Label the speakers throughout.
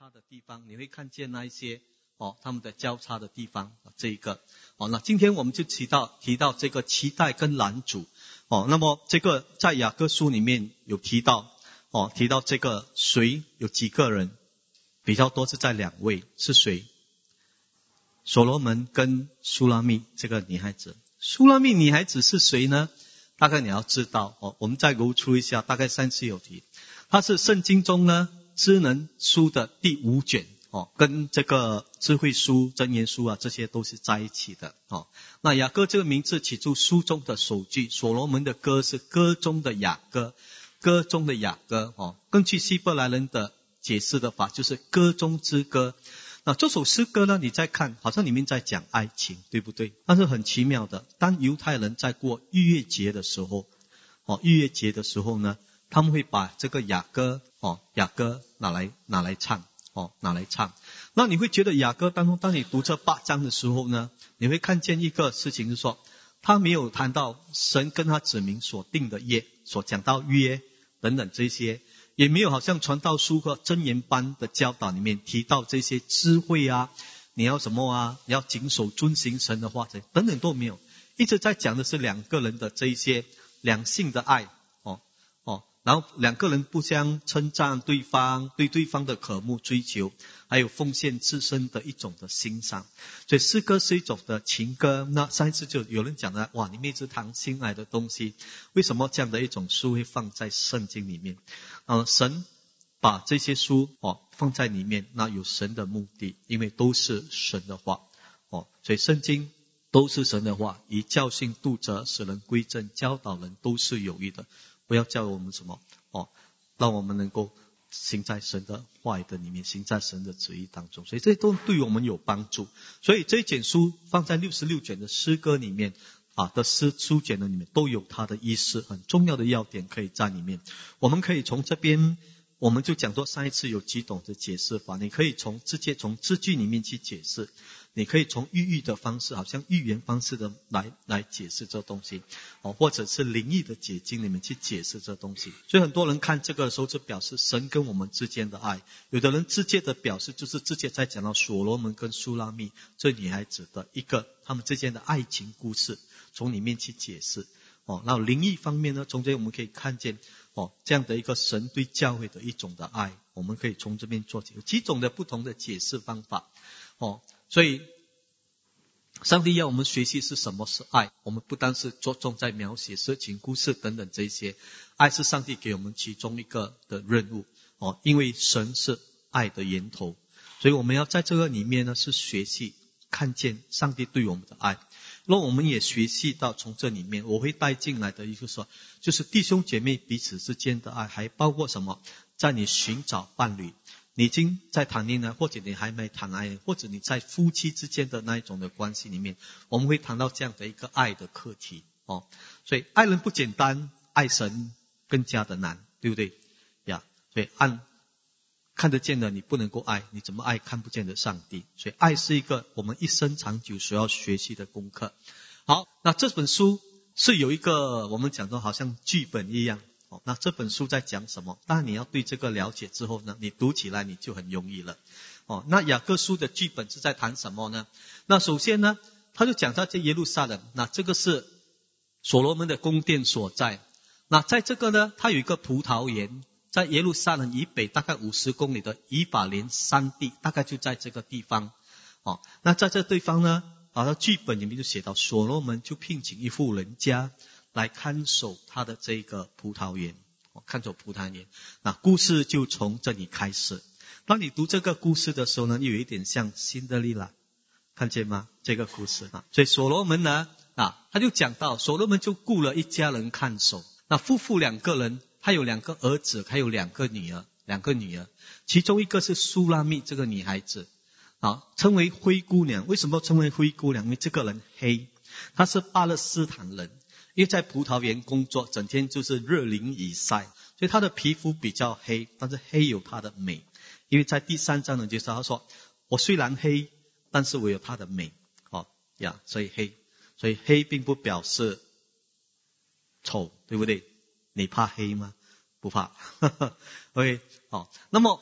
Speaker 1: 叉的地方，你会看见那一些他们的交叉的地方这一个那今天我们就提到这个期待跟拦阻那么这个在雅各书里面有提到这个谁有几个人，比较多是在2位，是谁？所罗门跟苏拉密这个女孩子。苏拉密女孩子是谁呢？大概你要知道我们再揉出一下，大概上次有提，她是圣经中呢知能书的第5卷跟这个智慧书、箴言书这些都是在一起的那雅各这个名字起初书中的首句，所罗门的歌是歌中的雅歌，歌中的雅歌根据希伯来人的解释的法，就是歌中之歌。那这首诗歌呢，你再看好像里面在讲爱情，对不对？但是很奇妙的，当犹太人在过逾越节的时候呢，他们会把这个雅歌拿来唱那你会觉得雅歌当中，当你读这8章的时候呢，你会看见一个事情，就是说他没有谈到神跟他子民所定的约，所讲到约等等这些，也没有好像传道书和箴言般的教导里面提到这些智慧你要什么你要谨守遵行神的话等等都没有，一直在讲的是2个人的这一些两性的爱然后2个人互相称赞对方，对对方的渴慕追求，还有奉献自身的一种的欣赏。所以诗歌是一种的情歌。那上一次就有人讲了，哇，里面是谈心爱的东西，为什么这样的一种书会放在圣经里面？神把这些书放在里面，那有神的目的，因为都是神的话所以圣经都是神的话，以教训、督责、使人归正、教导人都是有益的。不要叫我们什么让我们能够行在神的话语的里面，行在神的旨意当中，所以这都对我们有帮助。所以这一卷书放在66卷的诗歌里面的书卷的里面都有它的意思，很重要的要点可以在里面。我们可以从这边，我们就讲到上一次有几种的解释法，你可以直接从字句里面去解释，你可以从寓意的方式，好像寓言方式的来解释这东西或者是灵异的解经里面去解释这东西。所以很多人看这个的时候就表示神跟我们之间的爱，有的人直接的表示就是直接在讲到所罗门跟苏拉密这女孩子的一个他们之间的爱情故事，从里面去解释那灵异方面呢，从这我们可以看见这样的一个神对教会的一种的爱，我们可以从这边做起，有几种的不同的解释方法所以上帝要我们学习是什么是爱，我们不单是着重在描写色情故事等等这些，爱是上帝给我们其中一个的任务因为神是爱的源头，所以我们要在这个里面呢是学习看见上帝对我们的爱。那我们也学习到从这里面我会带进来的一个说，就是弟兄姐妹彼此之间的爱，还包括什么？在你寻找伴侣，你已经在谈恋爱，或者你还没谈恋爱，或者你在夫妻之间的那一种的关系里面，我们会谈到这样的一个爱的课题所以爱人不简单，爱神更加的难，对不对所以看得见的你不能够爱，你怎么爱看不见的上帝？所以爱是一个我们一生长久所要学习的功课。好，那这本书是有一个我们讲的好像剧本一样那这本书在讲什么？当然你要对这个了解之后呢，你读起来你就很容易了那雅各书的剧本是在谈什么呢？那首先呢，他就讲到这耶路撒冷，那这个是所罗门的宫殿所在。那在这个呢，它有一个葡萄园，在耶路撒冷以北大概50公里的以法莲山地，大概就在这个地方那在这地方呢那剧本里面就写到，所罗门就聘请一户人家来看守他的这个葡萄园看守葡萄园。那故事就从这里开始。当你读这个故事的时候呢，又有一点像辛德利拉，看见吗？这个故事所以所罗门呢他就讲到，所罗门就雇了一家人看守，那夫妇2个人，他有2个儿子，还有2个女儿，其中一个是苏拉密这个女孩子称为灰姑娘。为什么称为灰姑娘？因为这个人黑，她是巴勒斯坦人，因为在葡萄园工作，整天就是日淋雨晒，所以她的皮肤比较黑，但是黑有她的美。因为在第3章的介绍，他说我虽然黑，但是我有她的美所以黑并不表示丑，对不对？你怕黑吗？不怕OK 那么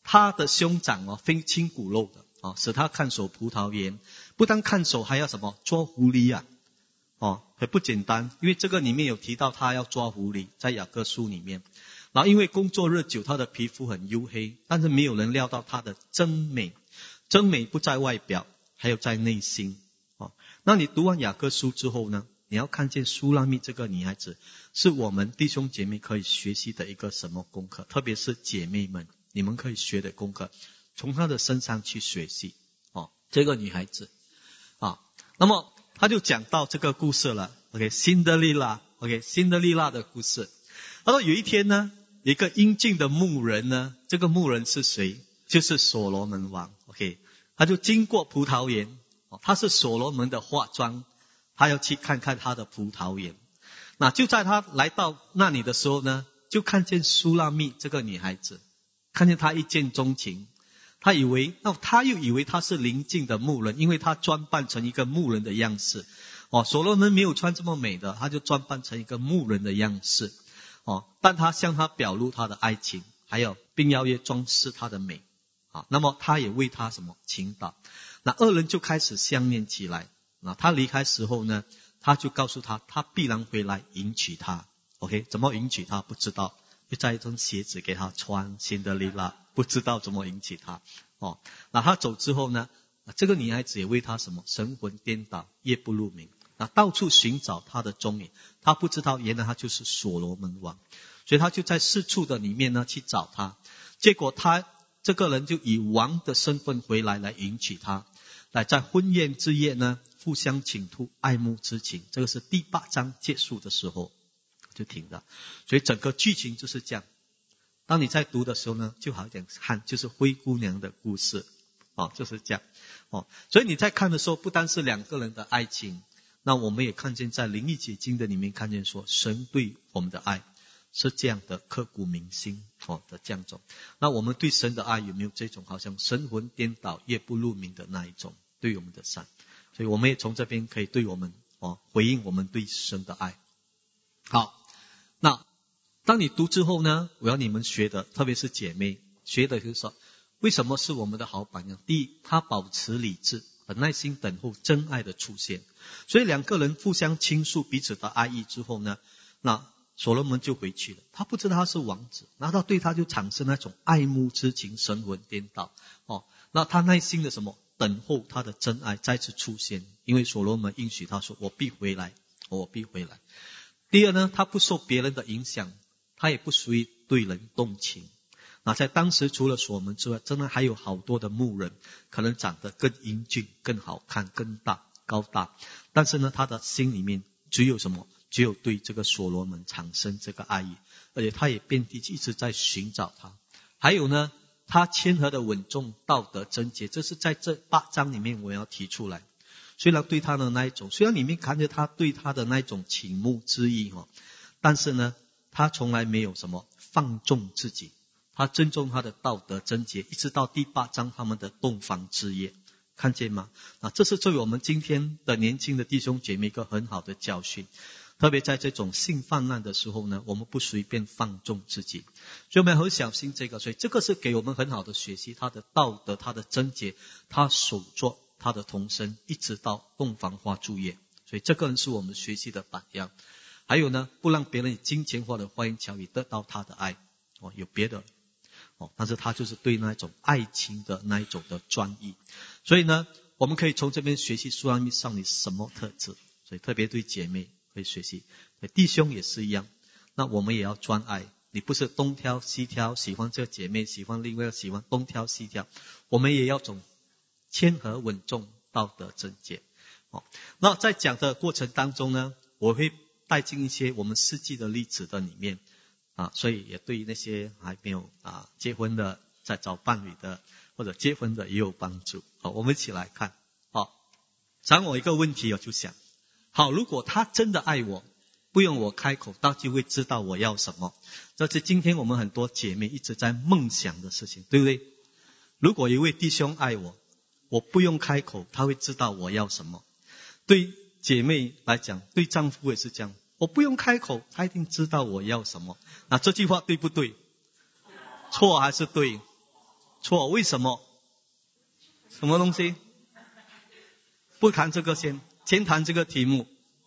Speaker 1: 他的兄长非亲骨肉的使他看守葡萄园，不但看守还要什么捉狐狸很不简单，因为这个里面有提到他要抓狐狸，在雅各书里面。然后因为工作日久，他的皮肤很黝黑，但是没有人料到他的真美。真美不在外表，还有在内心那你读完雅各书之后呢，你要看见书拉密这个女孩子是我们弟兄姐妹可以学习的一个什么功课，特别是姐妹们，你们可以学的功课，从她的身上去学习这个女孩子那么他就讲到这个故事了。辛德利拉的故事。他说有一天呢，有一个英俊的牧人呢，这个牧人是谁？就是所罗门王。他就经过葡萄园，他是所罗门的化妆，他要去看看他的葡萄园。那就在他来到那里的时候呢，就看见苏拉密这个女孩子，看见她一见钟情。他又以为他是邻近的牧人，因为他装扮成一个牧人的样式所罗门没有穿这么美的，他就装扮成一个牧人的样式但他向他表露他的爱情，还有并邀约装饰他的美那么他也为他什么倾倒。那二人就开始相恋起来。那他离开时候呢，他就告诉他，他必然回来迎娶他。怎么迎娶他不知道，就摘一双鞋子给他穿，辛德利拉不知道怎么迎娶他那他走之后呢，这个女孩子也为他什么神魂颠倒，夜不入眠。那到处寻找他的踪影，他不知道原来他就是所罗门王，所以他就在四处的里面呢去找他。结果他这个人就以王的身份回来迎娶他，来在婚宴之夜呢互相倾吐爱慕之情。这个是第8章结束的时候就停了。所以整个剧情就是这样。当你在读的时候呢，就好像看就是灰姑娘的故事就是这样所以你在看的时候，不单是两个人的爱情，那我们也看见在灵异解经的里面看见说，神对我们的爱是这样的刻骨铭心的这样种。那我们对神的爱有没有这种好像神魂颠倒夜不入眠的那一种对我们的善？所以我们也从这边可以对我们回应我们对神的爱。好，那当你读之后呢，我要你们学的，特别是姐妹学的就是说，为什么是我们的好榜样？第一，他保持理智，很耐心等候真爱的出现。所以两个人互相倾诉彼此的爱意之后呢，那所罗门就回去了。他不知道他是王子，那他对他就产生那种爱慕之情，神魂颠倒那他耐心的什么等候他的真爱再次出现，因为所罗门应许他说，我必回来。第二呢，他不受别人的影响，他也不属于对人动情。那在当时除了所罗门之外，真的还有好多的牧人，可能长得更英俊更好看更高大，但是呢他的心里面只有什么？只有对这个所罗门产生这个爱意，而且他也遍地一直在寻找他。还有呢，他谦和的稳重，道德贞洁，这是在这8章里面我要提出来。虽然对他的那一种，虽然里面看着他对他的那一种倾慕之意但是呢他从来没有什么放纵自己，他尊重他的道德贞洁，一直到第8章他们的洞房之夜，看见吗？这是对我们今天的年轻的弟兄姐妹一个很好的教训。特别在这种性泛滥的时候呢，我们不随便放纵自己，所以我们很小心这个。所以这个是给我们很好的学习，他的道德，他的贞洁，他守着他的童身，一直到洞房花烛夜。所以这个人是我们学习的榜样。还有呢，不让别人以金钱或者花言巧语得到他的爱有别的但是他就是对那种爱情的那一种的专一。所以呢，我们可以从这边学习苏拉密少女什么特质。所以特别对姐妹可以学习，弟兄也是一样。那我们也要专爱，你不是东挑西挑，喜欢这个姐妹，喜欢另外喜欢东挑西挑，我们也要种谦和稳重，道德贞洁那在讲的过程当中呢，我会带进一些我们实际的例子的里面所以也对于那些还没有结婚的，在找伴侣的，或者结婚的也有帮助我们一起来看想我一个问题，我就想好，如果他真的爱我，不用我开口，他就会知道我要什么。这是今天我们很多姐妹一直在梦想的事情，对不对？如果一位弟兄爱我，我不用开口，他会知道我要什么。对姐妹来讲，对丈夫也是这样，我不用开口，他一定知道我要什么。那这句话对不对？错还是对？ 错，为什么？什么东西？不谈这个先谈这个题目。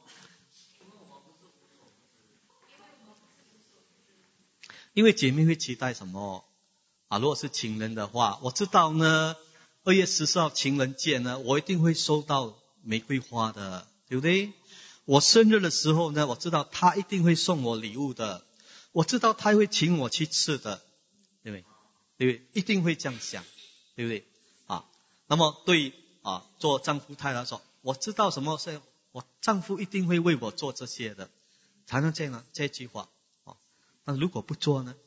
Speaker 1: 因为姐妹会期待什么啊？如果是情人的话，我知道呢，2月14号情人节呢，我一定会收到玫瑰花的，对不对？我生日的时候呢，我知道他一定会送我礼物的，我知道他会请我去吃的，对不对？对不对？一定会这样想，对不对？啊，那么对啊，做丈夫太太说，我知道什么事，我丈夫一定会为我做这些的，才能这样这句话。那如果不做呢？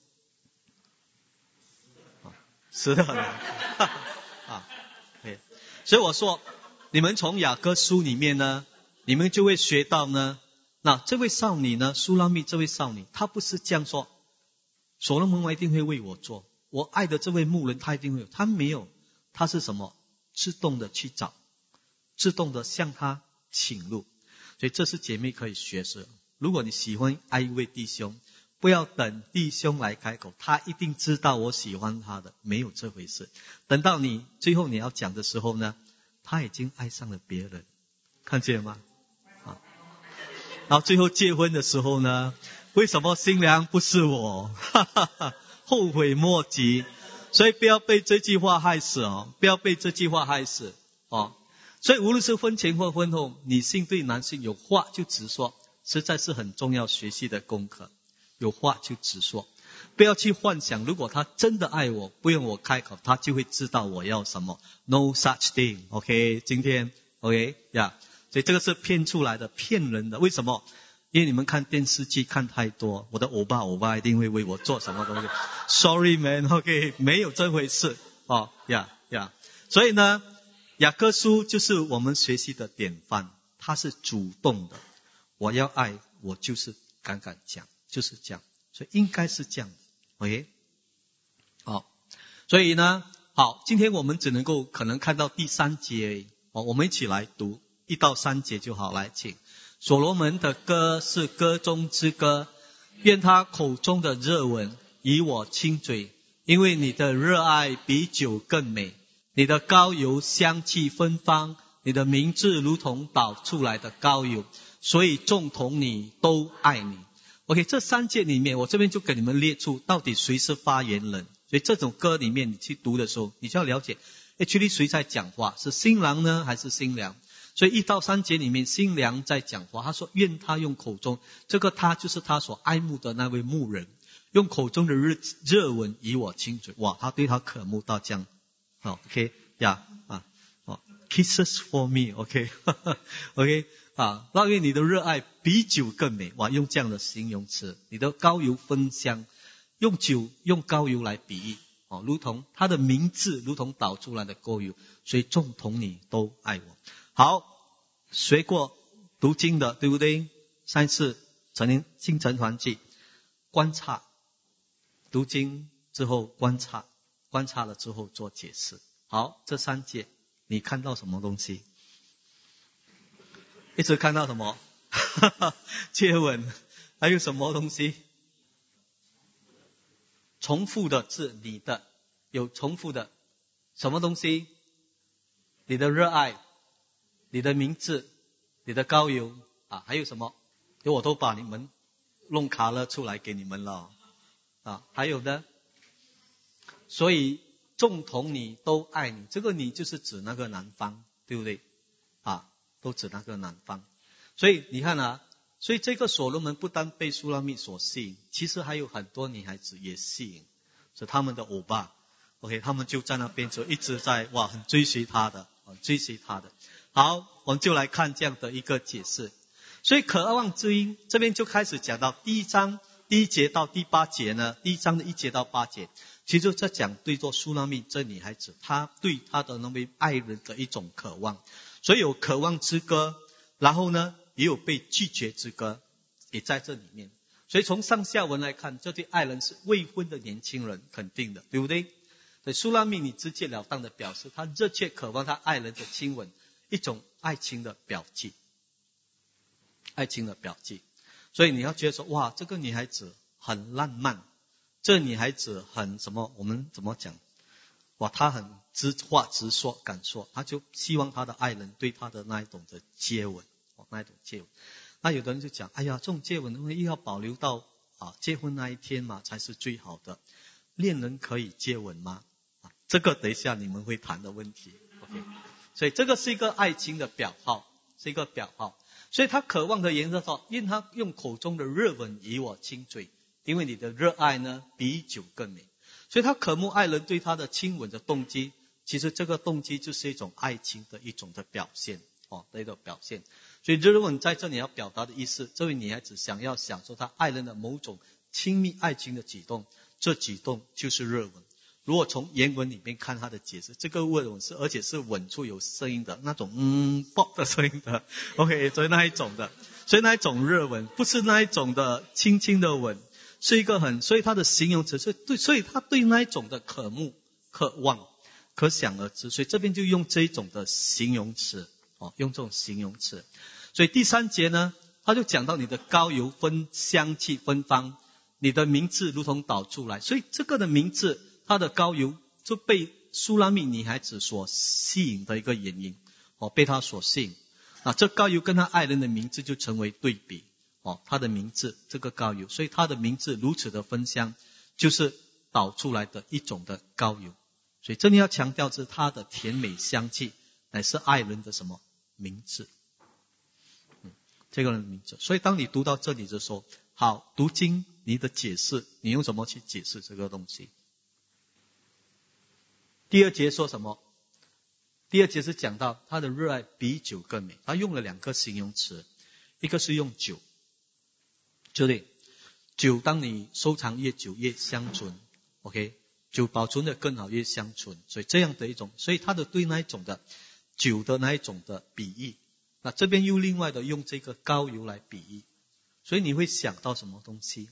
Speaker 1: 死得很难啊！对，所以我说，你们从雅各书里面呢，你们就会学到呢，那这位少女呢，苏拉密这位少女，她不是这样说，所罗门王一定会为我做，我爱的这位牧人他一定会有，他没有，他是什么？自动的去找，自动的向他请路，所以这是姐妹可以学识。如果你喜欢爱一位弟兄，不要等弟兄来开口，他一定知道我喜欢他的，没有这回事。等到你最后你要讲的时候呢，他已经爱上了别人，看见吗？啊，然后最后结婚的时候呢，为什么新娘不是我？后悔莫及。所以不要被这句话害死哦，不要被这句话害死哦。所以无论是婚前或婚后，女性对男性有话就直说，实在是很重要学习的功课。有话就直说，不要去幻想，如果他真的爱我，不用我开口，他就会知道我要什么。No such thing. OK， 今天 OK 呀、所以这个是骗出来的，骗人的。为什么？因为你们看电视剧看太多，我的欧巴一定会为我做什么东西。Sorry man, OK， 没有这回事哦呀。所以呢，雅各书就是我们学习的典范，它是主动的。我要爱，我就是敢讲。就是这样，所以应该是这样的 ，OK， 好，所以呢，好，今天我们只能够可能看到第3节而已，我们一起来读1到3节就好，来，请。所罗门的歌是歌中之歌，愿他口中的热吻以我亲嘴，因为你的热爱比酒更美，你的膏油香气芬芳，你的名字如同倒出来的膏油，所以众童女都爱你。OK， 这3节里面，我这边就给你们列出到底谁是发言人。所以这种歌里面你去读的时候，你就要了解 actually 谁在讲话，是新郎呢还是新娘？所以1到3节里面，新娘在讲话，他说愿他用口中，这个他就是他所爱慕的那位牧人，用口中的热吻以我亲嘴。哇，他对他渴慕到这样。好 ，OK 呀、kisses for me， OK， OK。因为你的热爱比酒更美，哇，用这样的形容词，你的膏油芬香，用酒用膏油来比喻，如同他的名字如同倒出来的膏油，所以众童女都爱我。好，学过读经的对不对？上一次新城团契观察，读经之后观察了之后做解释。好，这3节你看到什么东西？一直看到什么？接吻，还有什么东西？重复的是你的，有重复的什么东西？你的热爱，你的名字，你的膏油啊，还有什么？我都把你们弄卡了出来给你们了啊，还有呢？所以众童女都爱你，这个你就是指那个男方，对不对？啊，都指那个男方。所以你看啊，所以这个所罗门不单被苏拉密所吸引，其实还有很多女孩子也吸引，是他们的欧巴 ，OK， 他们就在那边就一直在很追随他的，好，我们就来看这样的一个解释。所以渴望之音这边就开始讲到第1章第1节到第8节呢，第1章的1节到8节，其实就在讲对着苏拉密这女孩子，她对她的那位爱人的一种渴望。所以有渴望之歌，然后呢也有被拒绝之歌，也在这里面。所以从上下文来看，这对爱人是未婚的年轻人，肯定的，对不对？所以苏拉密你直截了当的表示，他热切渴望他爱人的亲吻，一种爱情的表记。所以你要觉得说，哇，这个女孩子很浪漫，这女孩子很什么？我们怎么讲？ 哇，他很直话直说敢说，他就希望他的爱人对他的那一种的接吻，那一种接吻。那有的人就讲，哎呀，这种接吻的话又要保留到结婚那一天嘛才是最好的，恋人可以接吻吗？这个等一下你们会谈的问题。OK， 所以这个是一个爱情的表号，是一个表号。所以他渴望的颜色说，因他用口中的热吻以我亲嘴，因为你的热爱呢比酒更美。所以他渴慕爱人对他的亲吻的动机，其实这个动机就是一种爱情的一种的表现，的一种表现。所以热吻在这里要表达的意思，这位女孩子想要享受她爱人的某种亲密爱情的举动，这举动就是热吻。如果从原文里面看他的解释，这个热吻而且是吻出有声音的那种啵的声音的 ，OK， 所以那一种的，所以那一种热吻不是那一种的轻轻的吻，是一个所以他的形容词是对，所以他对那一种的渴慕、渴望、可想而知，所以这边就用这一种的形容词，用这种形容词。所以第3节呢，他就讲到你的膏油分香气芬芳，你的名字如同倒出来，所以这个的名字，他的膏油就被苏拉密女孩子所吸引的一个原因，被他所吸引。这膏油跟他爱人的名字就成为对比，他的名字这个膏油，所以他的名字如此的芬香，就是倒出来的一种的膏油。所以这里要强调是他的甜美香气，乃是爱人的什么名字？这个人的名字。所以当你读到这里的时候，好，读经你的解释，你用什么去解释这个东西？第2节说什么？第2节是讲到他的热爱比酒更美，他用了2个形容词，一个是用酒，对不对？酒当你收藏越久越香醇 ，OK， 酒保存的更好越香醇，所以这样的一种，所以他的对那一种的酒的那一种的比喻，那这边又另外的用这个膏油来比喻，所以你会想到什么东西？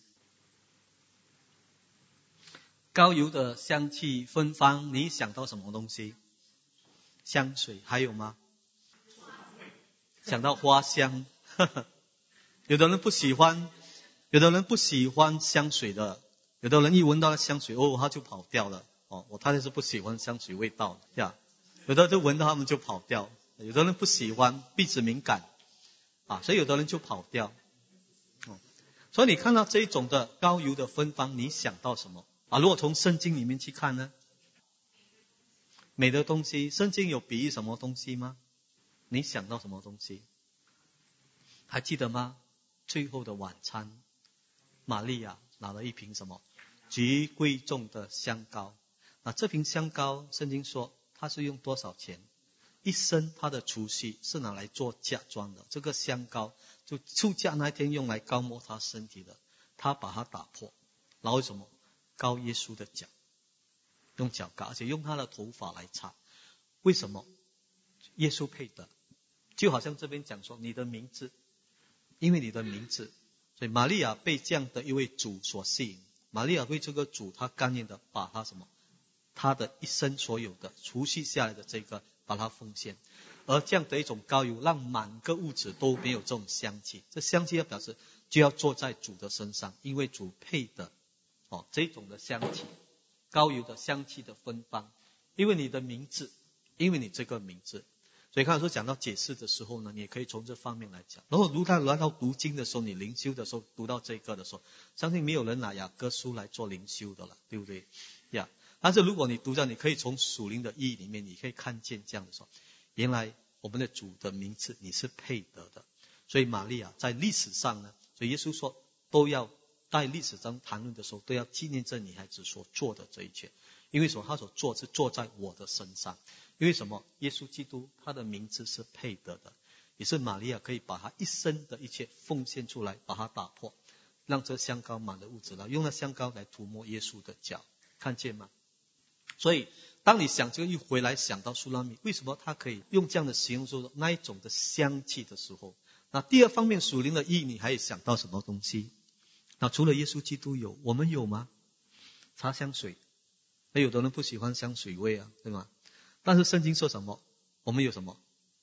Speaker 1: 膏油的香气芬芳，你想到什么东西？香水，还有吗？想到花香有的人不喜欢香水的，有的人一闻到香水他就跑掉了，我太太是不喜欢香水味道的，有的就闻到他们就跑掉，有的人不喜欢，鼻子敏感所以有的人就跑掉所以你看到这一种的膏油的芬芳，你想到什么如果从圣经里面去看呢？美的东西，圣经有比喻什么东西吗？你想到什么东西？还记得吗？最后的晚餐，玛利亚拿了一瓶什么？极贵重的香膏。这瓶香膏，圣经说它是用多少钱？一生他的储蓄是拿来做嫁妆的。这个香膏就出嫁那一天用来膏抹他身体的，他把它打破，然后什么？膏耶稣的脚，用脚膏，而且用他的头发来擦。为什么？耶稣配的，就好像这边讲说你的名字，因为你的名字，所以玛利亚被这样的一位主所吸引。玛利亚为这个主，他甘愿的把他什么？他的一生所有的储蓄下来的这个，把它奉献。而这样的一种膏油，让满个屋子都没有这种香气。这香气要表示，就要坐在主的身上，因为主配的这种的香气，膏油的香气的芬芳，因为你的名字，因为你这个名字。所以看说讲到解释的时候呢，你也可以从这方面来讲。然后来到读经的时候，你灵修的时候读到这个的时候，相信没有人拿雅各书来做灵修的了，对不对但是如果你读到，你可以从属灵的意义里面，你可以看见这样的说，原来我们的主的名字你是配得的。所以玛利亚在历史上呢，所以耶稣说都要在历史上谈论的时候，都要纪念这女孩子所做的这一切。因为什么？她所做是做在我的身上。因为什么？耶稣基督他的名字是配得的，也是玛利亚可以把他一生的一切奉献出来，把它打破，让这香膏满了屋子，然后用那香膏来涂抹耶稣的脚，看见吗？所以当你想这个一回来想到苏拉密，为什么他可以用这样的形容说那一种的香气的时候，那第二方面属灵的意义，你还想到什么东西？那除了耶稣基督有，我们有吗？擦香水，那有的人不喜欢香水味对吗？但是圣经说什么？我们有什么？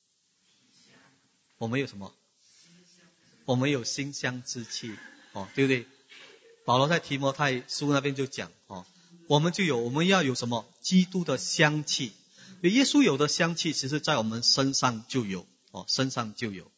Speaker 1: 我们有什么？我们有馨香之气对不对？保罗在提摩太书那边就讲我们要有什么？基督的香气。耶稣有的香气，其实在我们身上就有身上就有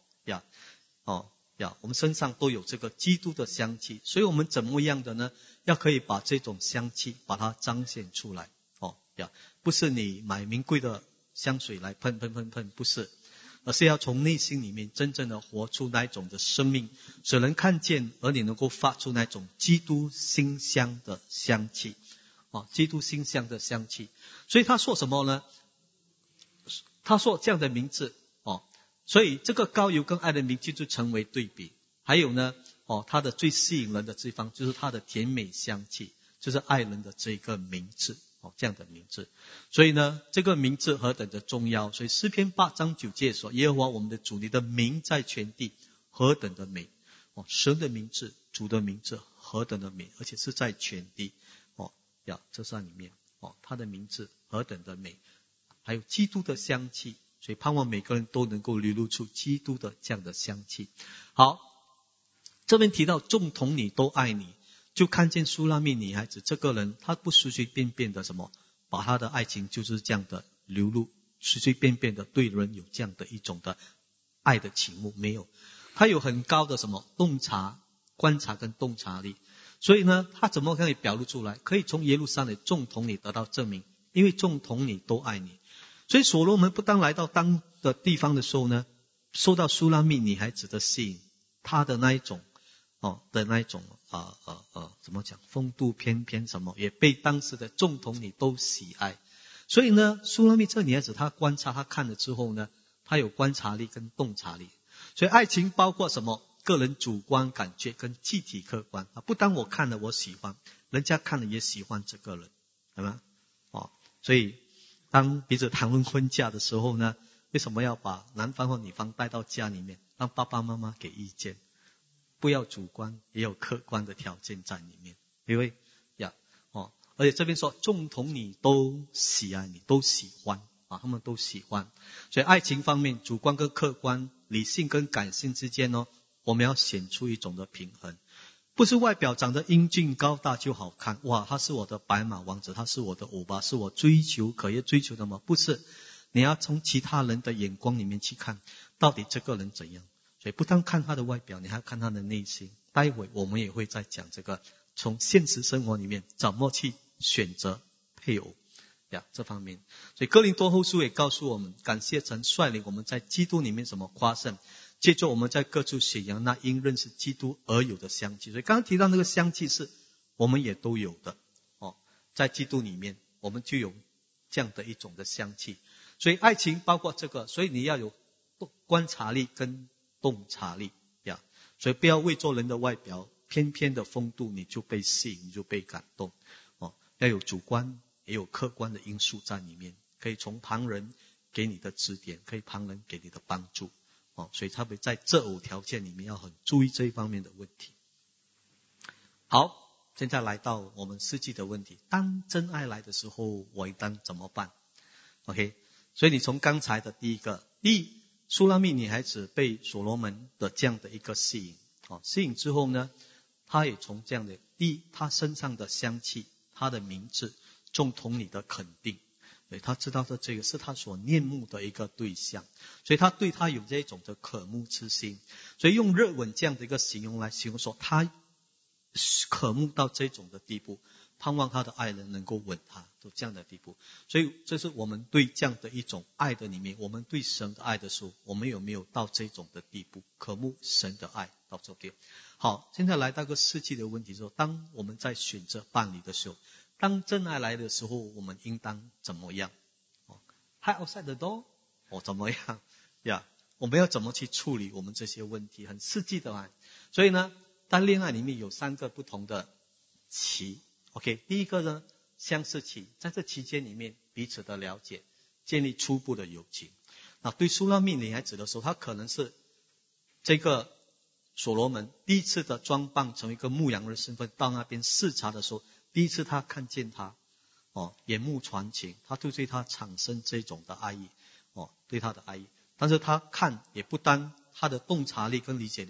Speaker 1: 我们身上都有这个基督的香气。所以我们怎么样的呢？要可以把这种香气把它彰显出来不是你买名贵的香水来喷，不是，而是要从内心里面真正的活出那一种的生命，使人看见，而你能够发出那种基督馨香的香气基督馨香的香气。所以他说什么呢？他说这样的名字所以这个膏油跟爱的名字就成为对比。还有呢他的最吸引人的地方就是他的甜美香气，就是爱人的这个名字这样的名字。所以呢这个名字何等的重要。所以诗篇8章9节说，耶和华我们的主，你的名在全地何等的美神的名字，主的名字何等的美，而且是在全地这在里面他的名字何等的美，还有基督的香气。所以盼望每个人都能够流露出基督的这样的香气。好，这边提到众童女都爱你，就看见苏拉密女孩子这个人，她不随随便便的什么，把她的爱情就是这样的流露，随随便便的对人有这样的一种的爱的倾慕，没有，她有很高的什么洞察、观察跟洞察力。所以呢她怎么可以表露出来？可以从耶路撒冷众童女得到证明，因为众童女都爱你。所以所罗门不当来到当的地方的时候呢，受到苏拉密女孩子的吸引，他的那一种怎么讲，风度翩翩什么，也被当时的众童女都喜爱。所以呢苏拉密这个女孩子，她观察，她看了之后呢，她有观察力跟洞察力。所以爱情包括什么？个人主观感觉跟具体客观不当我看了我喜欢，人家看了也喜欢这个人，对吗所以当彼此谈论婚嫁的时候呢，为什么要把男方或女方带到家里面，让爸爸妈妈给意见？不要主观，也有客观的条件在里面，因为而且这边说众童女都喜爱你，都喜欢他们都喜欢。所以爱情方面，主观跟客观，理性跟感性之间我们要显出一种的平衡。不是外表长得英俊高大就好看，哇，他是我的白马王子，他是我的欧巴，是我追求可以追求的吗？不是，你要从其他人的眼光里面去看，到底这个人怎样。所以不单看他的外表，你还要看他的内心。待会我们也会再讲这个，从现实生活里面怎么去选择配偶这方面。所以哥林多后书也告诉我们，感谢神率领我们在基督里面什么夸胜，借着我们在各处显扬那因认识基督而有的香气。所以刚刚提到那个香气是我们也都有的在基督里面我们就有这样的一种的香气。所以爱情包括这个，所以你要有观察力跟洞察力所以不要为做人的外表翩翩的风度你就被吸引，你就被感动要有主观也有客观的因素在里面，可以从旁人给你的指点，可以旁人给你的帮助所以他们在择偶条件里面要很注意这一方面的问题。好，现在来到我们实际的问题，当真爱来的时候我应当怎么办 OK， 所以你从刚才的第一苏拉密女孩子被所罗门的这样的一个吸引吸引之后呢，她也从这样的她身上的香气，她的名字，众童女的肯定，对，他知道的这个是他所念慕的一个对象，所以他对他有这种的渴慕之心。所以用热吻这样的一个形容来形容说，他渴慕到这种的地步，盼望他的爱人能够吻他，都这样的地步。所以这是我们对这样的一种爱的里面，我们对神的爱的时候，我们有没有到这种的地步，渴慕神的爱到这边。好，现在来到个实际的问题说，当我们在选择伴侣的时候，当真爱来的时候，我们应当怎么样？Hide outside the door 怎么样我们要怎么去处理我们这些问题，很实际的爱。所以呢，当恋爱里面有3个不同的期 OK， 第一个呢，相识期，在这期间里面彼此的了解，建立初步的友情。那对苏拉密女孩子的时候，她可能是这个所罗门第一次的装扮成一个牧羊人身份到那边视察的时候，第一次他看见他眼目传情，他就对他产生这种的爱意对他的爱意。但是他看也不单他的洞察力跟理解力，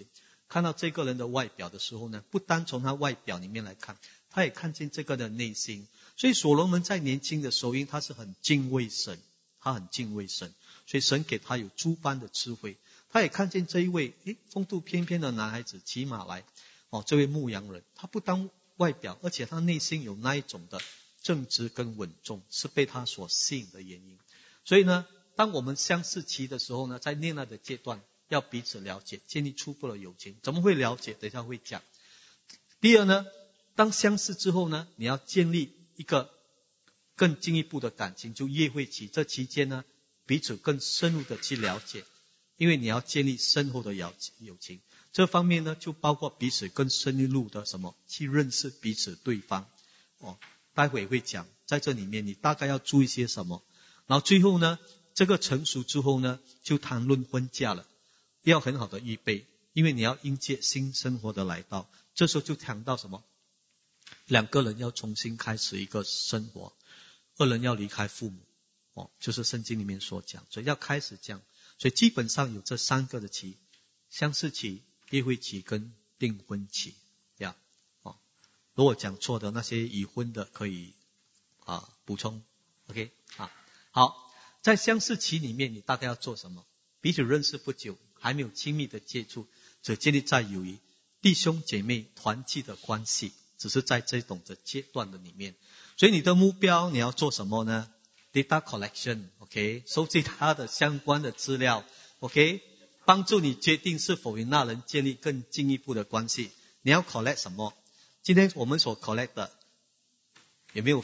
Speaker 1: 看到这个人的外表的时候呢，不单从他外表里面来看，他也看见这个的内心。所以所罗门在年轻的时候，因为他是很敬畏神，他很敬畏神，所以神给他有诸般的智慧。他也看见这一位风度翩翩的男孩子骑马来，这位牧羊人，他不单外表，而且他内心有那一种的正直跟稳重，是被他所吸引的原因。所以呢，当我们相识期的时候呢，在恋爱的阶段要彼此了解，建立初步的友情。怎么会了解？等一下会讲。第二呢，当相识之后呢，你要建立一个更进一步的感情，就约会期。这期间呢，彼此更深入的去了解，因为你要建立深厚的友情。这方面呢，就包括彼此更深入的去认识彼此对方。待会会讲，在这里面你大概要注意些什么。然后最后呢，这个成熟之后呢，就谈论婚嫁了，要很好的预备，因为你要迎接新生活的来到。这时候就谈到两个人要重新开始一个生活，二人要离开父母，就是圣经里面所讲，所以要开始讲。所以基本上有这三个的期：相识期、约会期跟订婚期。如果讲错的，那些已婚的可以补充。OK， 好，在相识期里面，你大概要做什么？彼此认识不久，还没有亲密的接触，只建立在友谊、弟兄姐妹团契的关系，只是在这种的阶段的里面。所以你的目标你要做什么呢？ Data collection， OK， 收集他的相关的资料， OK， 帮助你决定是否与那人建立更进一步的关系。你要 collect 什么？今天我们所 collect 的有没有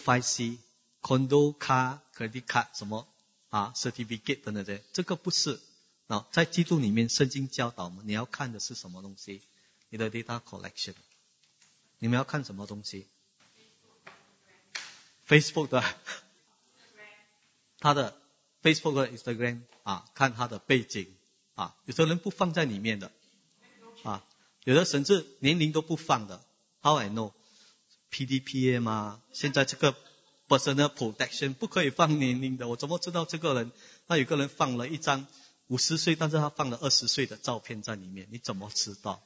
Speaker 1: 5C、Condo Card、Credit Card 什么Certificate 等等，这个不是。在基督里面，圣经教导我们，你要看的是什么东西？你的 data collection。你们要看什么东西？ Facebook 的，他的 Facebook 和 Instagram 看他的背景有的人不放在里面的有的甚至年龄都不放的。How I know？ PDPA 现在这个 personal protection 不可以放年龄的，我怎么知道这个人？那有个人放了一张50岁，但是他放了20岁的照片在里面，你怎么知道？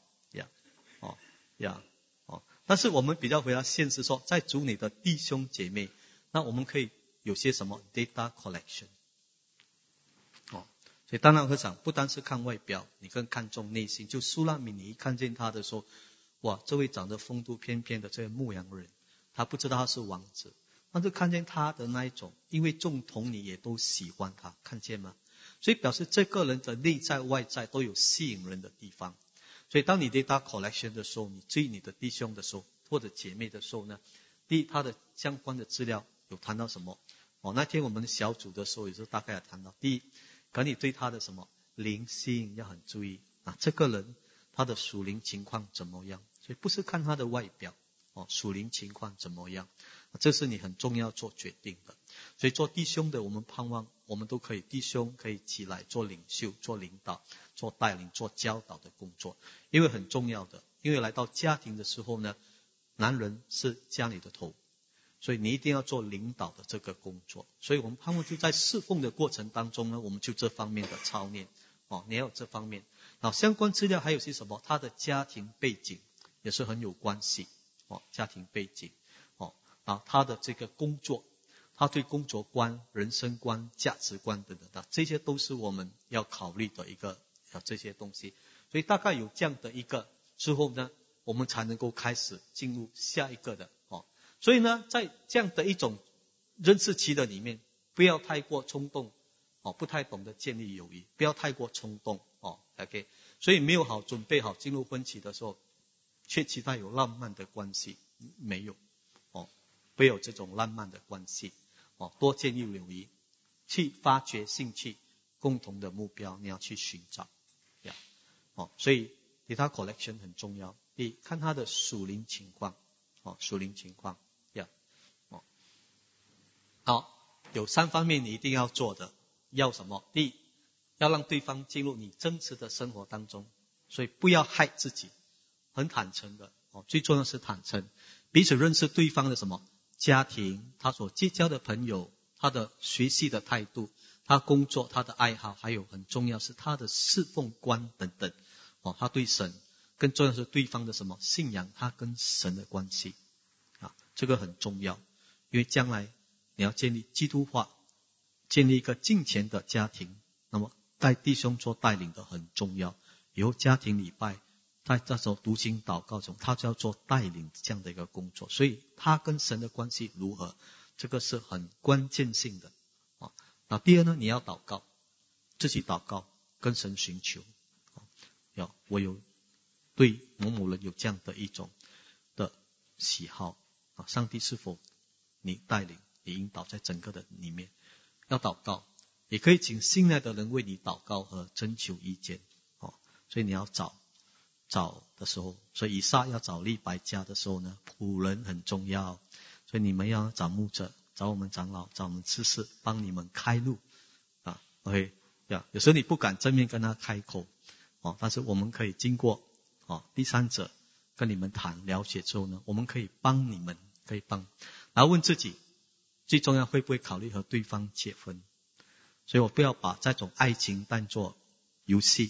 Speaker 1: 但是我们比较回到现实说，在主里的弟兄姐妹，那我们可以有些什么 data collection。所以当然会讲，不单是看外表，你更看重内心。就苏拉米，你一看见他的时候，哇，这位长得风度翩翩的这位牧羊人，他不知道他是王子，但是看见他的那一种，因为众童女也都喜欢他，看见吗？所以表示这个人的内在外在都有吸引人的地方。所以当你 data collection 的时候，你追你的弟兄的时候或者姐妹的时候呢，第一，他的相关的资料有谈到什么？那天我们小组的时候也是大概有谈到，第一，可能你对他的灵性要很注意这个人他的属灵情况怎么样？所以不是看他的外表属灵情况怎么样，这是你很重要做决定的。所以做弟兄的，我们盼望我们都可以，弟兄可以起来做领袖、做领导、做带领、做教导的工作，因为很重要的。因为来到家庭的时候呢，男人是家里的头，所以你一定要做领导的这个工作。所以我们盼望就在侍奉的过程当中呢，我们就这方面的操练你要有这方面。然后相关资料还有些什么？他的家庭背景也是很有关系家庭背景他的这个工作，他对工作观、人生观、价值观等等的，这些都是我们要考虑的一个这些东西。所以大概有这样的一个之后呢，我们才能够开始进入下一个的所以呢，在这样的一种认识期的里面，不要太过冲动不太懂得建立友谊，不要太过冲动OK。所以没有好准备好进入婚期的时候，却期待有浪漫的关系，没有不有这种浪漫的关系多建立友谊，去发掘兴趣，共同的目标你要去寻找所以 data collection 很重要。第一，看他的属灵情况属灵情况好，有3方面你一定要做的。要什么？第一，要让对方进入你真实的生活当中，所以不要害自己，很坦诚的最重要是坦诚，彼此认识对方的家庭，他所结交的朋友，他的学习的态度，他工作，他的爱好，还有很重要是他的侍奉观等等他对神更重要的是对方的什么信仰，他跟神的关系啊，这个很重要。因为将来你要建立基督化，建立一个敬虔的家庭，那么带弟兄做带领的很重要。以后家庭礼拜在这时候读经祷告中，他就要做带领这样的一个工作，所以他跟神的关系如何，这个是很关键性的啊。那第二呢，你要祷告，自己祷告，跟神寻求我有对某某人有这样的一种的喜好啊，上帝是否你带领你引导在整个的里面，要祷告，也可以请信赖的人为你祷告和征求意见所以你要找的时候，所以以撒要找利百加的时候呢，仆人很重要，所以你们要找牧者，找我们长老，找我们执事帮你们开路啊。OK， 有时候你不敢正面跟他开口但是我们可以经过第三者跟你们谈了解之后呢，我们可以帮你们，可以帮，然后问自己，最重要会不会考虑和对方结婚？所以我不要把这种爱情当作游戏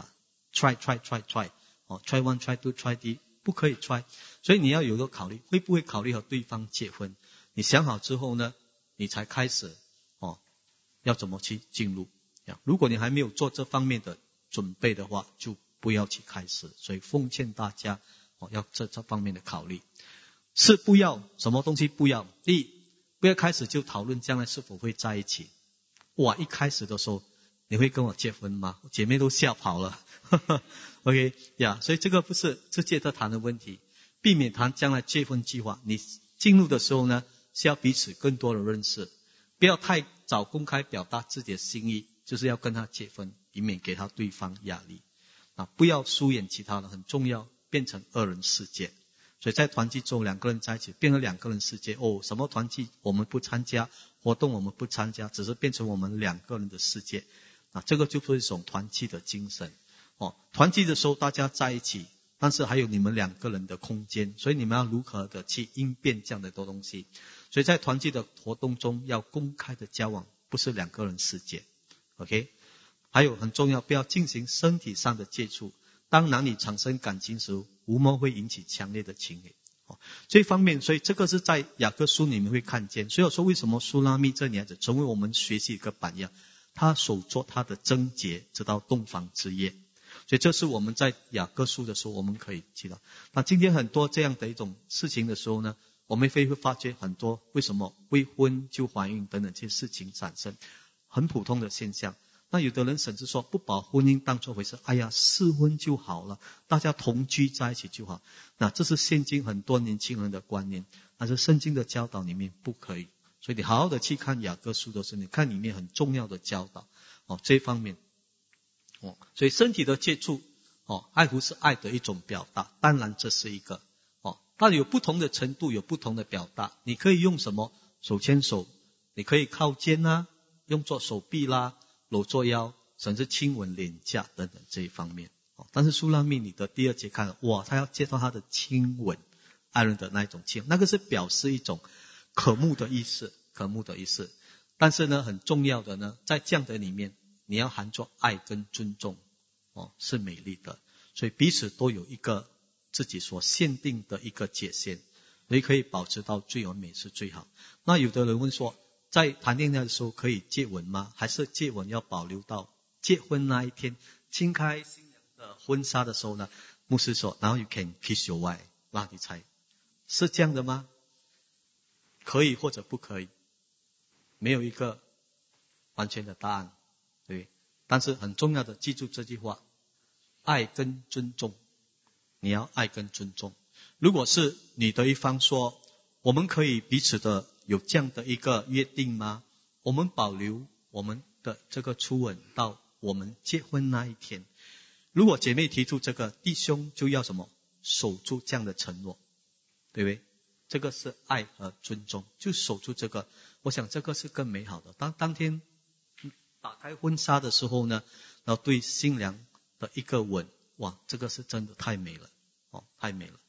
Speaker 1: try try one try two try three， 不可以 try， 所以你要有一个考虑，会不会考虑和对方结婚？你想好之后呢，你才开始要怎么去进入。如果你还没有做这方面的准备的话，就不要去开始。所以奉劝大家要这方面的考虑。是不要什么东西不要？第一，不要开始就讨论将来是否会在一起。哇，一开始的时候你会跟我结婚吗？姐妹都吓跑了。OK 所以这个不是直接的谈的问题，避免谈将来结婚计划。你进入的时候呢，是要彼此更多的认识，不要太早公开表达自己的心意，就是要跟他结婚，以免给他对方压力不要疏远其他的，很重要，变成二人世界。所以在团契中两个人在一起变成两个人世界什么团契我们不参加，活动我们不参加，只是变成我们两个人的世界这个就是一种团契的精神团契的时候大家在一起，但是还有你们两个人的空间，所以你们要如何的去应变这样的多东西。所以在团契的活动中要公开的交往，不是两个人世界 OK。 还有很重要，不要进行身体上的接触，当男女产生感情时，无谋会引起强烈的情欲这方面，所以这个是在雅各书里面会看见。所以我说为什么苏拉密这女孩子成为我们学习一个榜样，她守着她的贞洁直到洞房之夜，所以这是我们在雅各书的时候我们可以知道。那今天很多这样的一种事情的时候呢，我们会发觉很多为什么未婚就怀孕等等这些事情产生，很普通的现象。那有的人甚至说不把婚姻当作回事，试婚就好了，大家同居在一起就好。那这是现今很多年轻人的观念，但是圣经的教导里面不可以。所以你好好的去看雅各书的时候，你看里面很重要的教导这方面所以身体的接触爱护是爱的一种表达，当然这是一个但有不同的程度，有不同的表达。你可以用什么？手牵手，你可以靠肩用作手臂搂作腰，甚至亲吻脸颊等等这一方面但是苏拉密你的第二节看哇，他要介绍他的亲吻，爱人的那一种亲吻，那个是表示一种渴慕的意思，渴慕的意思。但是呢，很重要的呢，在这样的里面，你要含着爱跟尊重是美丽的。所以彼此都有一个自己所限定的一个界限，你可以保持到最完美是最好。那有的人问说，在谈恋爱的时候可以接吻吗？还是接吻要保留到结婚那一天亲开新娘的婚纱的时候呢？牧师说 Now you can kiss your wife， 那你猜是这样的吗？可以或者不可以，没有一个完全的答案，对。但是很重要的记住这句话，爱跟尊重，你要爱跟尊重。如果是你的一方说我们可以彼此的有这样的一个约定吗？我们保留我们的这个初吻到我们结婚那一天。如果姐妹提出这个，弟兄就要什么？守住这样的承诺，对不对？这个是爱和尊重，就守住这个。我想这个是更美好的。当天打开婚纱的时候呢，然后对新娘的一个吻，哇，这个是真的太美了太美了。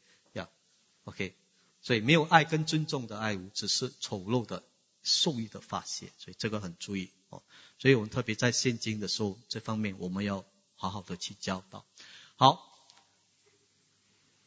Speaker 1: OK， 所以没有爱跟尊重的爱物，只是丑陋的兽欲的发泄，所以这个很注意所以我们特别在现今的时候，这方面我们要好好的去教导。好，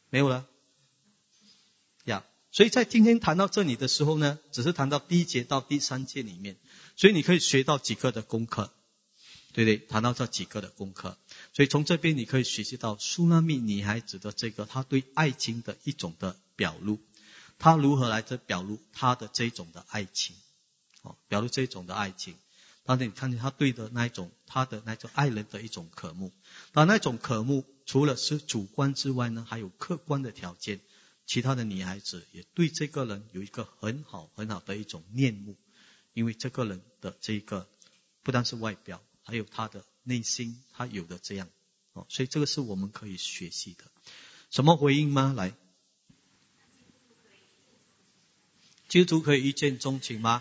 Speaker 1: 没有了呀。所以在今天谈到这里的时候呢，只是谈到第1节到第3节里面，所以你可以学到几个的功课，对不对？谈到这几个的功课，所以从这边你可以学习到苏拉密女孩子的这个她对爱情的一种的表露，她如何来表露她的这种的爱情，表露这种的爱情。当然你看见她对的那一种，她的那种爱人的一种渴慕，那种渴慕除了是主观之外呢，还有客观的条件。其他的女孩子也对这个人有一个很好很好的一种念慕，因为这个人的这个不但是外表，还有他的内心，他有的这样，所以这个是我们可以学习的。什么回应吗？来，基督徒可以一见钟情吗？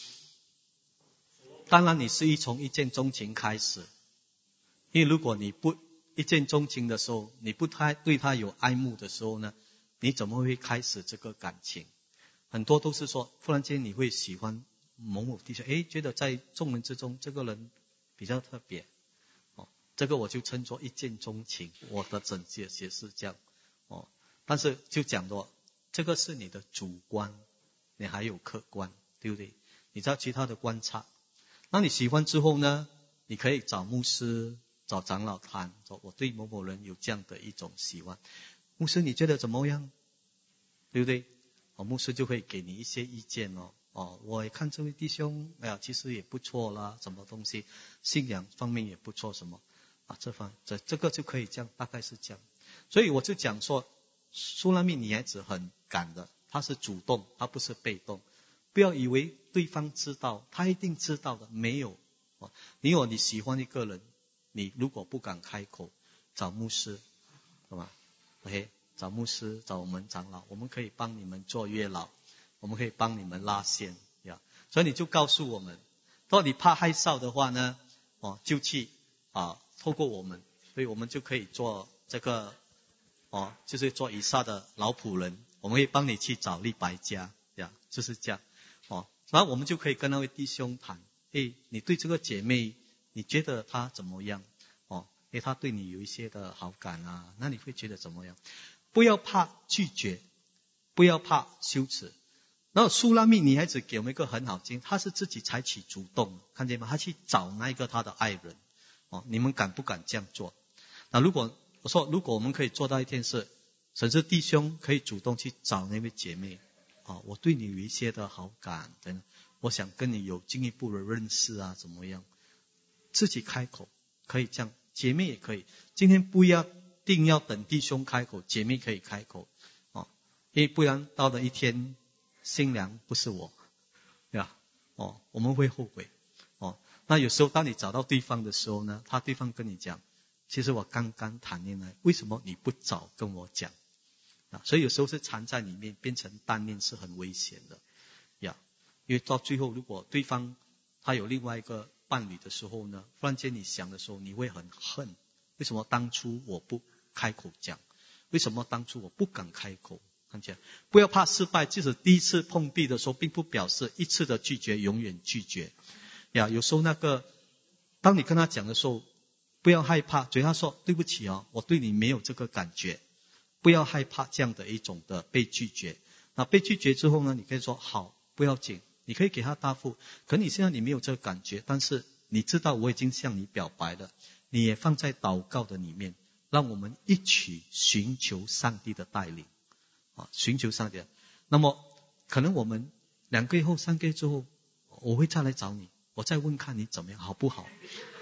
Speaker 1: 当然你是从一见钟情开始，因为如果你不一见钟情的时候，你不太对他有爱慕的时候呢，你怎么会开始这个感情？很多都是说忽然间你会喜欢某某弟兄，觉得在众人之中这个人比较特别，这个我就称作一见钟情，我的整解也是这样，但是就讲到这个是你的主观，你还有客观，对不对？你知道其他的观察，那你喜欢之后呢，你可以找牧师找长老谈，说我对某某人有这样的一种喜欢，牧师你觉得怎么样，对不对？牧师就会给你一些意见我也看这位弟兄其实也不错啦，什么东西信仰方面也不错什么这个就可以这样，大概是这样。所以我就讲说苏拉密女孩子很敢的，她是主动，她不是被动。不要以为对方知道，他一定知道的，没有。你喜欢一个人，你如果不敢开口，找牧师，懂吗 ？OK， 找牧师，找我们长老，我们可以帮你们做月老，我们可以帮你们拉线呀。所以你就告诉我们，如果你怕害臊的话呢，就去透过我们，所以我们就可以做这个就是做以下的老仆人，我们会帮你去找立白家呀，就是这样。然后我们就可以跟那位弟兄谈，你对这个姐妹你觉得她怎么样？她对你有一些的好感啊，那你会觉得怎么样？不要怕拒绝，不要怕羞耻。然后苏拉密女孩子给我们一个很好经，她是自己采取主动，看见吗？她去找那一个她的爱人。你们敢不敢这样做？那如果我们可以做到一件事，甚至弟兄可以主动去找那位姐妹，我对你有一些的好感等，我想跟你有进一步的认识啊，怎么样？自己开口可以这样，姐妹也可以。今天不一定要等弟兄开口，姐妹可以开口，因为不然到了一天新娘不是我，对吧？我们会后悔。那有时候当你找到对方的时候呢，对方跟你讲，其实我刚刚谈恋爱，为什么你不早跟我讲？所以有时候是藏在里面变成单恋是很危险的呀，因为到最后如果对方他有另外一个伴侣的时候呢，忽然间你想的时候你会很恨，为什么当初我不开口讲？为什么当初我不敢开口？看见不要怕失败，即使第一次碰壁的时候并不表示一次的拒绝永远拒绝呀。有时候当你跟他讲的时候，不要害怕，嘴上说对不起我对你没有这个感觉，不要害怕这样的一种的被拒绝。那被拒绝之后呢，你可以说好，不要紧，你可以给他答复。可你现在你没有这个感觉，但是你知道我已经向你表白了，你也放在祷告的里面，让我们一起寻求上帝的带领寻求上帝。那么可能我们2个月后3个月之后，我会再来找你，我再问看你怎么样，好不好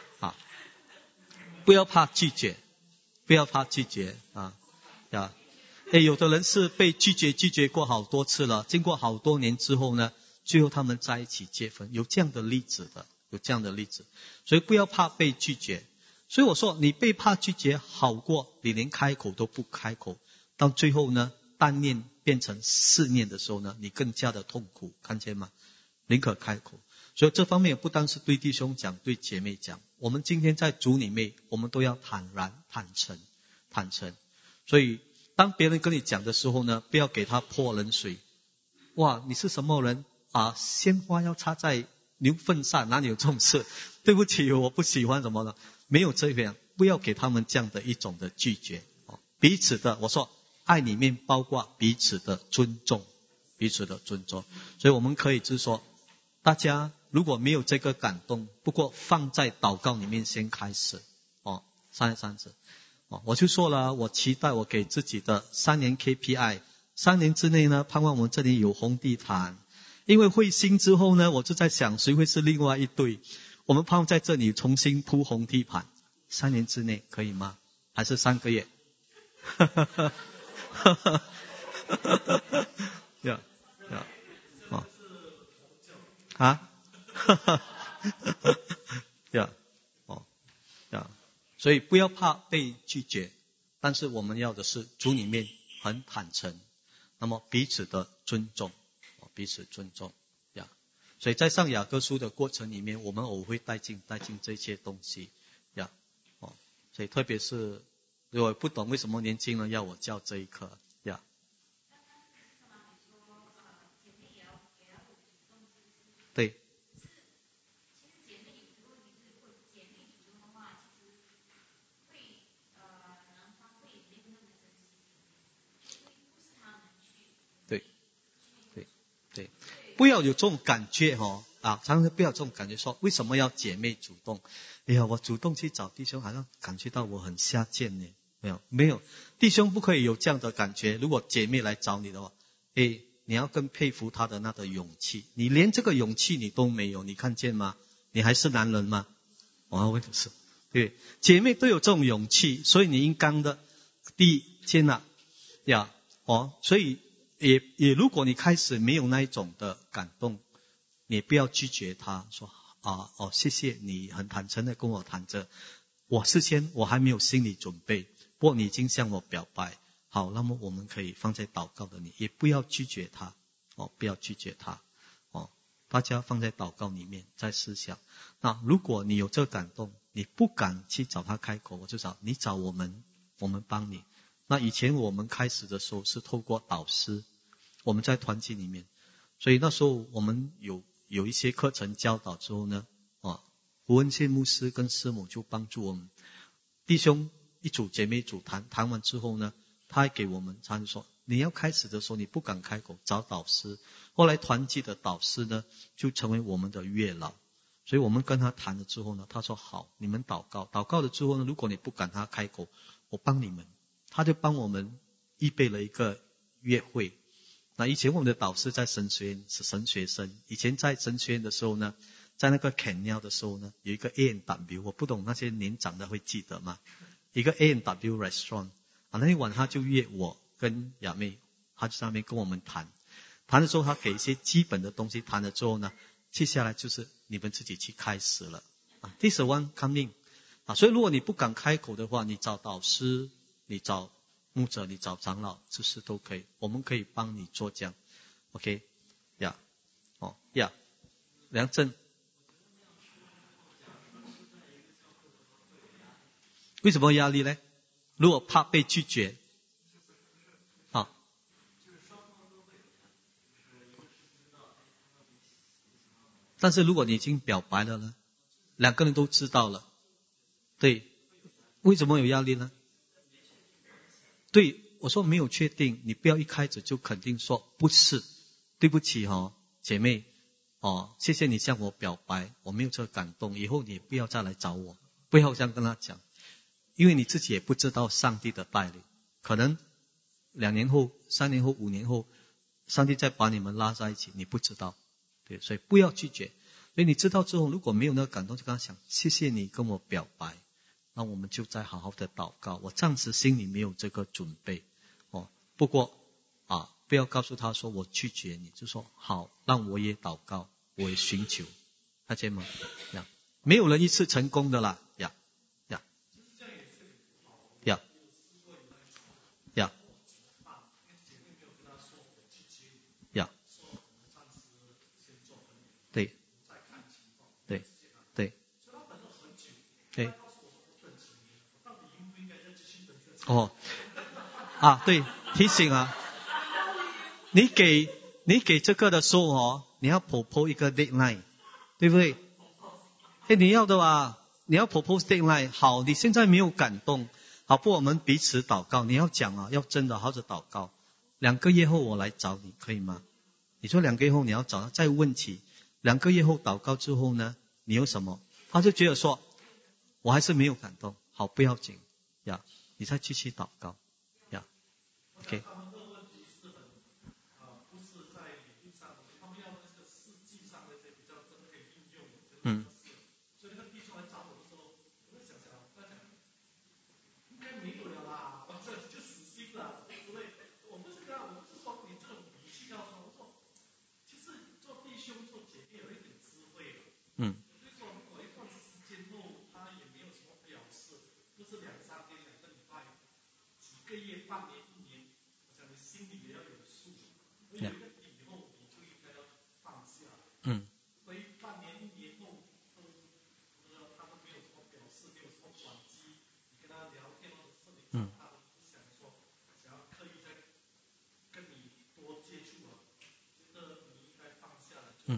Speaker 1: 不要怕拒绝，不要怕拒绝有的人是被拒绝过好多次了，经过好多年之后呢，最后他们在一起结婚，有这样的例子的，有这样的例子。所以不要怕被拒绝。所以我说你被怕拒绝好过你连开口都不开口，到最后呢单念变成四念的时候呢，你更加的痛苦，看见吗？宁可开口。所以这方面不单是对弟兄讲，对姐妹讲，我们今天在主里面我们都要坦然坦诚。所以当别人跟你讲的时候呢，不要给他泼冷水。哇，你是什么人鲜花要插在牛粪上，哪里有这种事？对不起，我不喜欢什么的，没有这样，不要给他们这样的一种的拒绝彼此的，我说爱里面包括彼此的尊重，彼此的尊重。所以我们可以就是说，大家如果没有这个感动，不过放在祷告里面先开始，3次。我就说了，我期待我给自己的3年 KPI，3年之内呢，盼望我们这里有红地毯。因为会新之后呢，我就在想谁会是另外一对，我们盼望在这里重新铺红地毯。3年之内可以吗？还是3个月？呀呀呀呀，所以不要怕被拒绝，但是我们要的是主里面很坦诚，那么彼此的尊重，彼此尊重呀。所以在上雅各书的过程里面，我们偶尔会带进这些东西呀。所以特别是如果不懂为什么年轻人要我教这一课呀。对。对，不要有这种感觉常常不要这种感觉说为什么要姐妹主动？哎呀，我主动去找弟兄，好像感觉到我很下贱呢。没有，弟兄不可以有这样的感觉。如果姐妹来找你的话，你要更佩服她的那个勇气。你连这个勇气你都没有，你看见吗？你还是男人吗？为什么是？对，姐妹都有这种勇气，所以你应当的接纳呀。所以也如果你开始没有那一种的感动，你不要拒绝他，说谢谢你很坦诚的跟我谈着，我还没有心理准备，不过你已经向我表白，好，那么我们可以放在祷告的里，也不要拒绝他，不要拒绝他，大家放在祷告里面再思想。那如果你有这个感动，你不敢去找他开口，我就你找我们帮你。那以前我们开始的时候是透过导师，我们在团体里面，所以那时候我们有一些课程教导之后呢，胡恩宪牧师跟师母就帮助我们弟兄一组姐妹组谈完之后呢，他还给我们他就说你要开始的时候你不敢开口，找导师。后来团契的导师呢就成为我们的月老，所以我们跟他谈了之后呢，他说好，你们祷告了之后呢，如果你不敢他开口，我帮你们。他就帮我们预备了一个约会。那以前我们的导师在神学院是神学生，以前在神学院的时候呢，在那个 Kenya 的时候呢，有一个 A&W， 我不懂那些年长的会记得吗？一个 A&W restaurant， 那一晚他就约我跟雅妹，他就在那边跟我们谈的时候，他给一些基本的东西，谈了之后呢，接下来就是你们自己去开始了。This one coming。所以如果你不敢开口的话，你找导师，你找牧者，你找长老，这是都可以，我们可以帮你做这样 OK 呀梁正，为什么压力呢？如果怕被拒绝但是如果你已经表白了呢，2个人都知道了，对，为什么有压力呢？对，我说没有确定，你不要一开始就肯定说不是，对不起姐妹谢谢你向我表白，我没有这个感动，以后你也不要再来找我，不要这样跟他讲，因为你自己也不知道上帝的带领，可能2年后、3年后、5年后，上帝再把你们拉在一起，你不知道，对，所以不要拒绝。所以你知道之后，如果没有那个感动，就跟他讲，谢谢你跟我表白。那我们就再好好的祷告，我暂时心里没有这个准备不过不要告诉他说我拒绝你，就说好，让我也祷告，我也寻求，看见吗？没有人一次成功的啦对对，提醒你给这个的时候你要 propose 一个 deadline， 对不对？你要的你要 propose deadline， 好，你现在没有感动， 好，不，我们彼此祷告。你要讲啊，要真的好好祷告。2个月后我来找你，可以吗？你说2个月后你要找他，再问起2个月后祷告之后呢，你有什么？他就觉得说，我还是没有感动。好，不要紧呀，你再继续祷告呀。OK。嗯。嗯。嗯。嗯。嗯。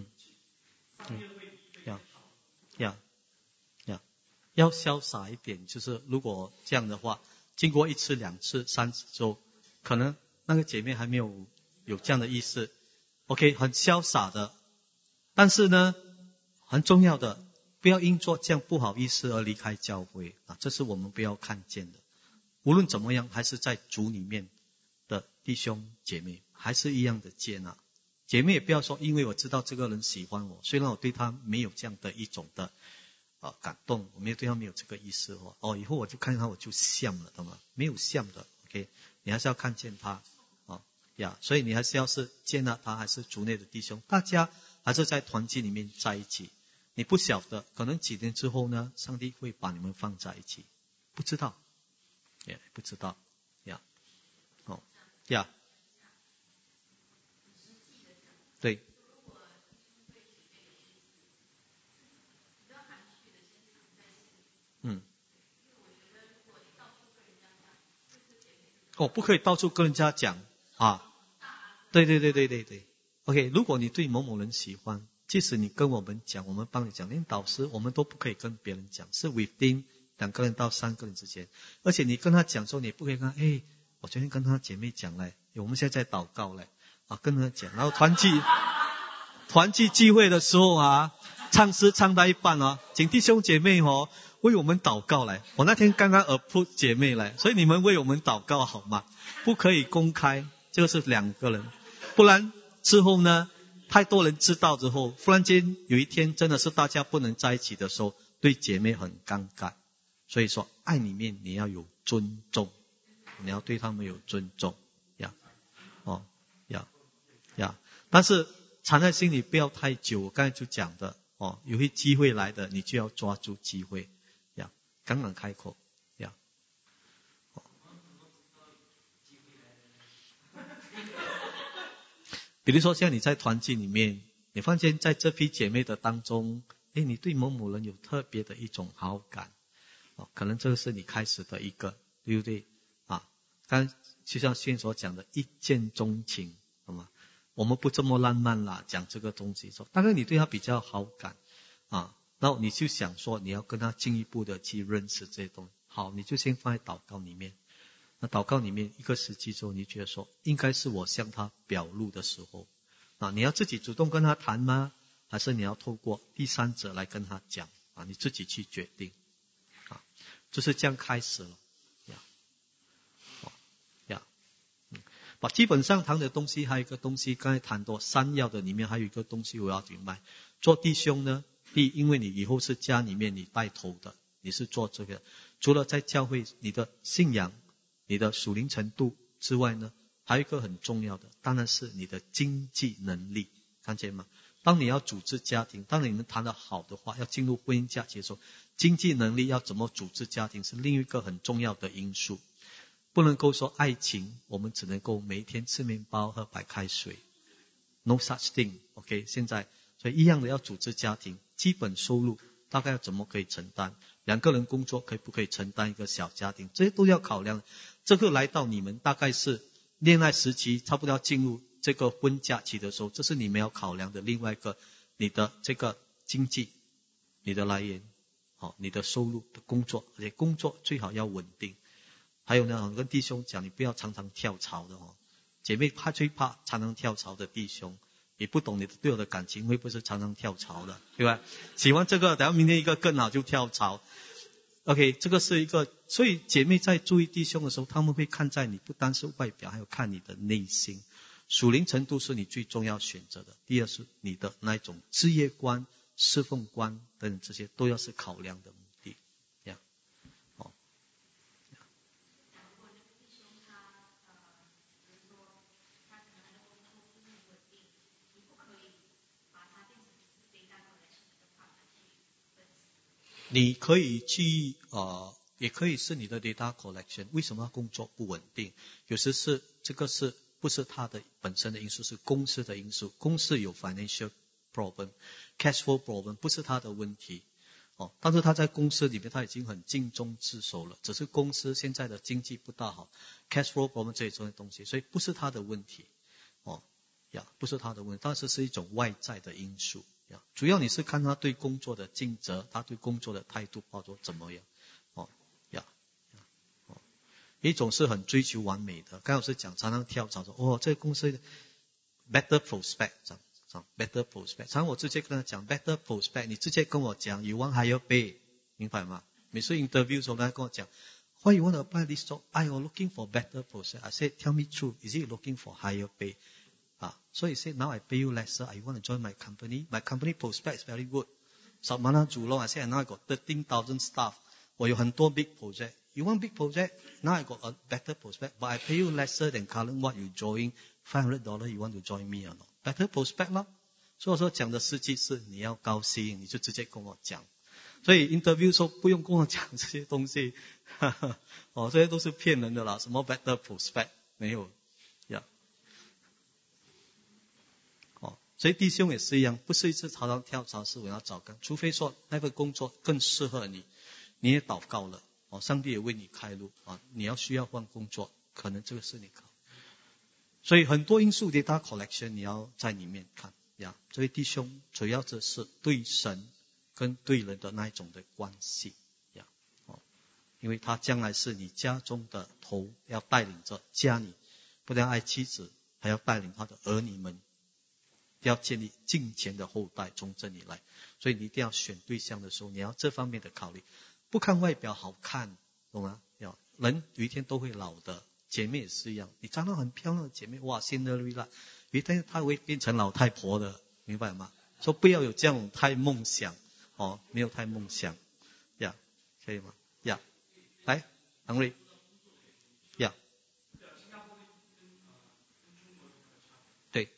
Speaker 1: 要潇洒一点，就是如果这样的话，经过1次、2次、3次之后，可能那个姐妹还没有这样的意思 ，OK， 很潇洒的，但是呢，很重要的，不要因做这样不好意思而离开教会啊，这是我们不要看见的。无论怎么样，还是在主里面的弟兄姐妹，还是一样的接纳。姐妹也不要说，因为我知道这个人喜欢我，虽然我对他没有这样的一种的感动，我没有对他没有这个意思以后我就看见他我就像了，懂吗？没有像的 ，OK， 你还是要看见他所以你还是要是接纳他，还是族内的弟兄，大家还是在团契里面在一起。你不晓得，可能几年之后呢，上帝会把你们放在一起，不知道，不知道，对。嗯。不可以到处跟人家讲啊。对。OK， 如果你对某某人喜欢，即使你跟我们讲，我们帮你讲，连导师我们都不可以跟别人讲，是 within 2个人到3个人之间。而且你跟他讲说，你不可以跟他，我昨天跟他姐妹讲嘞，我们现在在祷告嘞，跟他讲，然后团契聚会的时候唱诗唱到一半请弟兄姐妹为我们祷告来。我那天刚刚 approve 姐妹来，所以你们为我们祷告好吗？不可以公开，这个是2个人，不然之后呢，太多人知道之后，忽然间有一天真的是大家不能在一起的时候，对姐妹很尴尬。所以说，爱里面你要有尊重，你要对他们有尊重但是藏在心里不要太久。我刚才就讲的有些机会来的，你就要抓住机会刚刚开口比如说像你在团契里面，你发现在这批姐妹的当中，你对某某人有特别的一种好感可能这个是你开始的一个，对不对刚才就像轩所讲的一见钟情，好吗？我们不这么浪漫啦，讲这个东西说，大概你对他比较好感然后你就想说你要跟他进一步的去认识这些东西，好，你就先放在祷告里面。那祷告里面一个时期之后，你觉得说应该是我向他表露的时候你要自己主动跟他谈吗？还是你要透过第三者来跟他讲你自己去决定就是这样开始了基本上谈的东西还有一个东西，刚才谈到3要的里面还有一个东西我要明白，做弟兄呢，第一，因为你以后是家里面你带头的，你是做这个，除了在教会你的信仰你的属灵程度之外呢，还有一个很重要的，当然是你的经济能力，看见吗？当你要组织家庭，当你们谈得好的话，要进入婚姻家庭的时候，经济能力要怎么组织家庭是另一个很重要的因素。不能够说爱情我们只能够每一天吃面包喝白开水， no such thing OK， 现在所以一样的要组织家庭，基本收入大概要怎么可以承担，2个人工作可不可以承担一个小家庭，这些都要考量。这个来到你们大概是恋爱时期差不多要进入这个婚嫁期的时候，这是你们要考量的另外一个，你的这个经济你的来源你的收入的工作，而且工作最好要稳定还有呢，跟弟兄讲，你不要常常跳槽的哦。姐妹最怕常常跳槽的弟兄，也不懂你对我的感情会不会是常常跳槽的，对吧？喜欢这个，等下明天一个更好就跳槽。OK， 这个是一个，所以姐妹在注意弟兄的时候，他们会看在你不单是外表，还有看你的内心。属灵程度是你最重要选择的。第二是你的那一种职业观、侍奉观等这些都要是考量的目的。哦。你可以去也可以是你的 data collection。为什么工作不稳定？有时是这个是不是它的本身的因素，是公司的因素。公司有 financial problem、cash flow problem， 不是他的问题。但是他在公司里面他已经很尽忠职守了，只是公司现在的经济不大好 ，cash flow problem 这些东西，所以不是他的问题。不是他的问题，但是是一种外在的因素。主要你是看他对工作的尽责，他对工作的态度抱着怎么样。一种是很追求完美的，刚好是讲常常跳槽说，这个公司 better prospect， better prospect。常常我直接跟他讲 better prospect， 你直接跟我讲 you want higher pay， 明白吗？每次 interview 的时候他跟我讲 why you want to apply this job， I am looking for better prospect。 I said tell me true， is it looking for higher pay？So he said, now I pay you lesser, I want to join my company. My company prospect is very good. Sabmana Julong, I said, now I got 13,000 staff. 我有很多 big project. You want big project? Now I got a better prospect, but I pay you lesser than current what you join. $500, you want to join me or not? Better prospect 咯。所以我说讲的实际是你要高兴，你就直接跟我讲。所以 interview 说不用跟我讲这些东西，这些都是骗人的啦。什么 better prospect 没有呀？所以弟兄也是一样，不是一次常常跳槽是我要找工，除非说那个工作更适合你，你也祷告了，上帝也为你开路，你要需要换工作，可能这个是你考。所以很多因素 data collection 你要在里面看呀。所以弟兄主要这是对神跟对人的那一种的关系呀，因为他将来是你家中的头，要带领着家里，不但爱妻子，还要带领他的儿女们。要建立敬虔的后代从这里来，所以你一定要选对象的时候，你要这方面的考虑，不看外表好看，懂吗？人有一天都会老的，姐妹也是一样，你长得很漂亮的姐妹，哇 Cinderella， 有一天她会变成老太婆的，明白吗？说不要有这样太梦想，没有太梦想，可以吗？来，昂瑞，对。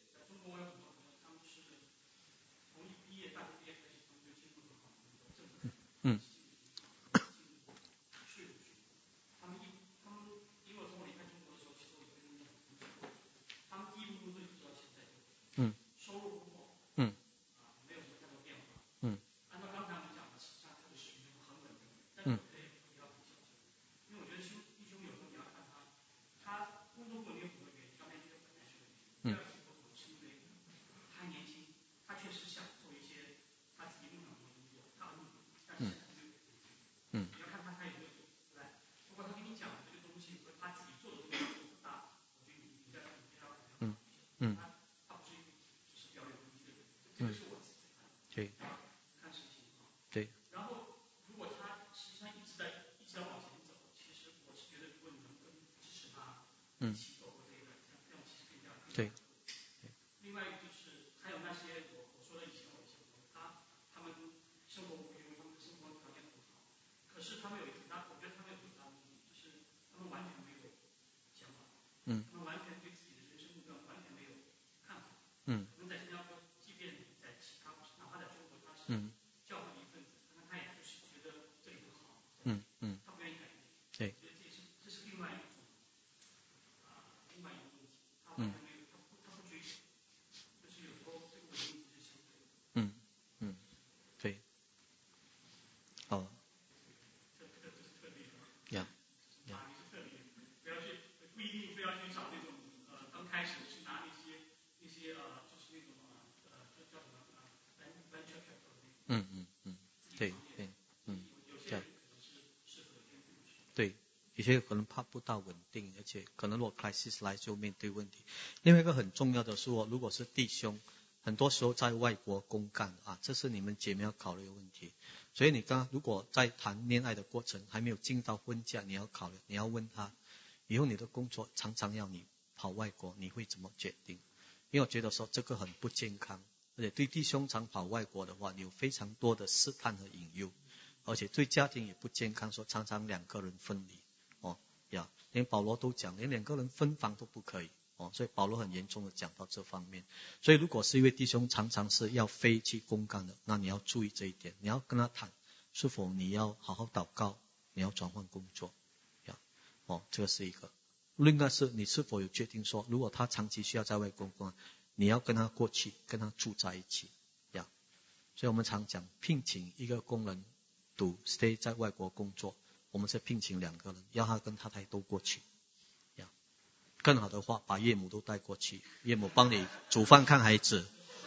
Speaker 1: 有些可能怕不大稳定，而且可能如果 crisis 来就面对问题。另外一个很重要的是如果是弟兄，很多时候在外国公干这是你们姐妹要考虑的问题。所以你如果在谈恋爱的过程还没有进到婚嫁，你要考虑，你要问他，以后你的工作常常要你跑外国，你会怎么决定？因为我觉得说这个很不健康，而且对弟兄常跑外国的话，你有非常多的试探和引诱，而且对家庭也不健康，说常常两个人分离连保罗都讲，连两个人分房都不可以所以保罗很严重的讲到这方面。所以如果是一位弟兄常常是要飞去公干的，那你要注意这一点，你要跟他谈是否你要好好祷告，你要转换工作这个是一个。另外是你是否有决定说，如果他长期需要在外公干，你要跟他过去跟他住在一起所以我们常讲聘请一个工人to stay 在外国工作，我们是聘请2个人，要他跟太太都过去更好的话把岳母都带过去，岳母帮你煮饭看孩子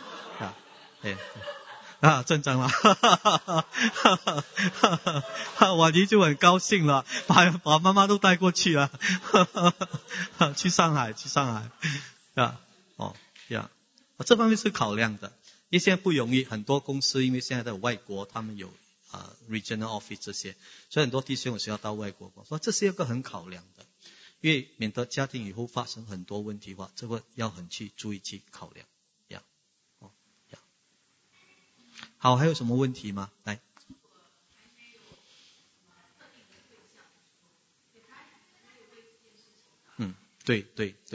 Speaker 1: 正常了婉妮就很高兴了，把妈妈都带过去了去上海这方面是考量的。因为现在不容易，很多公司因为现在在外国他们有regional office 这些，所以很多弟兄有需要到外国，所以这是一个很考量的，因为免得家庭以后发生很多问题的话，这个要很去注意去考量好，还有什么问题吗？来对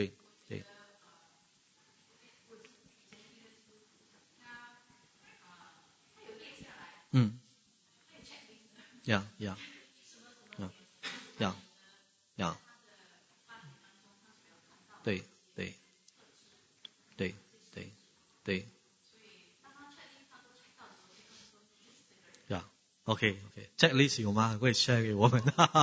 Speaker 1: 对OK checklist 有吗？可以 share 给我们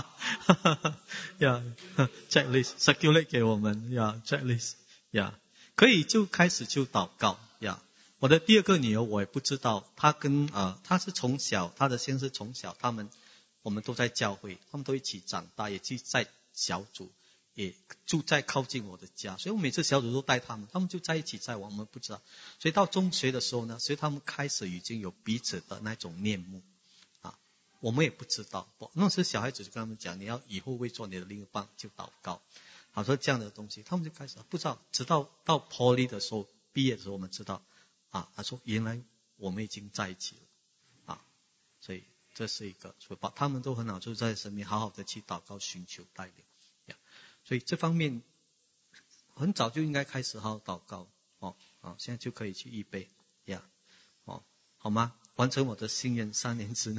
Speaker 1: checklist circulate 给我们checklist 可以就开始就祷告我的第2个女儿我也不知道，她是从小，她的先生从小我们都在教会，他们都一起长大，也去在小组，也住在靠近我的家，所以我每次小组都带他们就在一起在玩，我们不知道。所以到中学的时候呢，所以他们开始已经有彼此的那种念慕我们也不知道。那时小孩子就跟他们讲，你要以后会做你的另一半就祷告说这样的东西，他们就开始不知道，直到Poly 的时候，毕业的时候我们知道他说原来我们已经在一起了所以这是一个，所以把他们都很好，就在身边好好的去祷告寻求带领所以这方面很早就应该开始好好祷告现在就可以去预备好吗？完成我的心愿3年之内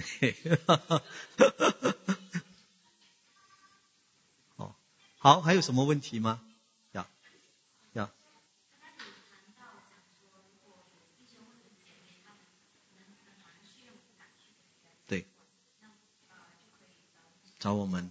Speaker 1: 好，还有什么问题吗？对，找我们